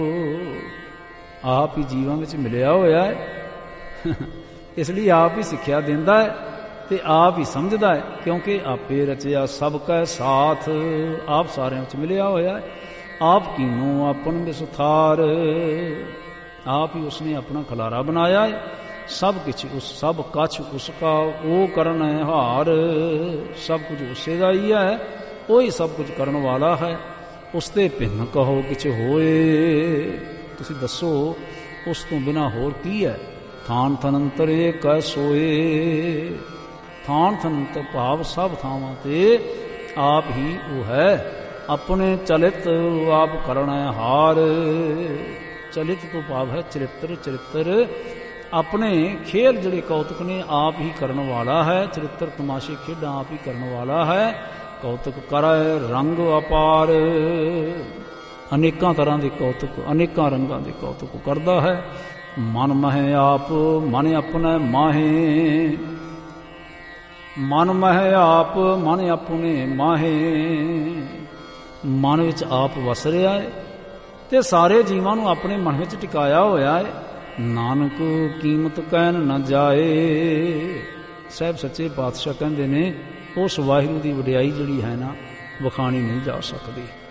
ਆਪ ਹੀ ਜੀਵਾਂ ਵਿੱਚ ਮਿਲਿਆ ਹੋਇਆ ਹੈ। ਇਸ ਲਈ ਆਪ ਹੀ ਸਿੱਖਿਆ ਦਿੰਦਾ ਹੈ ਤੇ ਆਪ ਹੀ ਸਮਝਦਾ ਹੈ, ਕਿਉਂਕਿ ਆਪੇ ਰਚਿਆ ਸਭ ਕੈ ਸਾਥ, ਆਪ ਸਾਰਿਆਂ ਵਿੱਚ ਮਿਲਿਆ ਹੋਇਆ ਹੈ। ਆਪ ਕੀਨੋ ਆਪਨ ਵਿਸਥਾਰ, ਆਪ ਹੀ ਉਸਨੇ ਆਪਣਾ ਖਲਾਰਾ ਬਣਾਇਆ ਹੈ। ਸਭ ਕੁਛ ਉਸ ਸਭ ਕਛ ਉਸਕਾ ਉਹ ਕਰਨ ਹੈ ਹਾਰ, ਸਭ ਕੁਝ ਉਸੇ ਦਾ ਹੀ ਹੈ, ਉਹ ਹੀ ਸਭ ਕੁਝ ਕਰਨ ਵਾਲਾ ਹੈ। ਉਸ ਤੇ ਭਿੰਨ ਕਹੋ ਕਿਛ ਹੋਏ, ਤੁਸੀਂ ਦੱਸੋ ਉਸ ਤੋਂ ਬਿਨਾਂ ਹੋਰ ਕੀ ਹੈ। ਥਾਨ ਥਨੰਤਰ ਏਕੈ ਸੋਏ, ਥਾਨ ਥਨੰਤਰ ਭਾਵ ਸਭ ਥਾਵਾਂ ਤੇ ਆਪ ਹੀ ਉਹ ਹੈ। ਆਪਣੇ ਚਲਿਤ ਆਪ ਕਰਨਾ ਹਾਰ, ਚਲਿਤ ਤੋਂ ਭਾਵ ਹੈ ਚਰਿੱਤਰ, ਚਰਿੱਤਰ ਆਪਣੇ ਖੇਲ ਜਿਹੜੇ ਕੌਤਕ ਨੇ ਆਪ ਹੀ ਕਰਨ ਵਾਲਾ ਹੈ। ਚਰਿੱਤਰ ਤਮਾਸ਼ੇ ਖੇਡਾਂ ਆਪ ਹੀ ਕਰਨ ਵਾਲਾ ਹੈ। ਕੌਤਕ ਕਰੈ ਰੰਗ ਅਪਾਰ, ਅਨੇਕਾਂ ਤਰ੍ਹਾਂ ਦੇ ਕੌਤਕ, ਅਨੇਕਾਂ ਰੰਗਾਂ ਦੇ ਕੌਤਕ ਕਰਦਾ ਹੈ। ਮਨ ਮਹਿ ਆਪ ਮਨ ਆਪਣਾ ਮਾਹੇ, ਮਨ ਮਹਿ ਆਪ ਮਨ ਆਪਣੇ ਮਾਹੇ, ਮਨ ਵਿੱਚ ਆਪ ਵਸ ਰਿਹਾ ਹੈ ਤੇ ਸਾਰੇ ਜੀਵਾਂ ਨੂੰ ਆਪਣੇ ਮਨ ਵਿੱਚ ਟਿਕਾਇਆ ਹੋਇਆ ਹੈ। ਨਾਨਕ ਕੀਮਤ ਕਹਿਣ ਨਾ ਜਾਏ, ਸਾਹਿਬ ਸੱਚੇ ਪਾਤਸ਼ਾਹ ਕਹਿੰਦੇ ਨੇ ਉਸ ਵਾਹਿਗੁਰੂ ਦੀ ਵਡਿਆਈ ਜਿਹੜੀ ਹੈ ਨਾ, ਵਿਖਾਣੀ ਨਹੀਂ ਜਾ ਸਕਦੀ।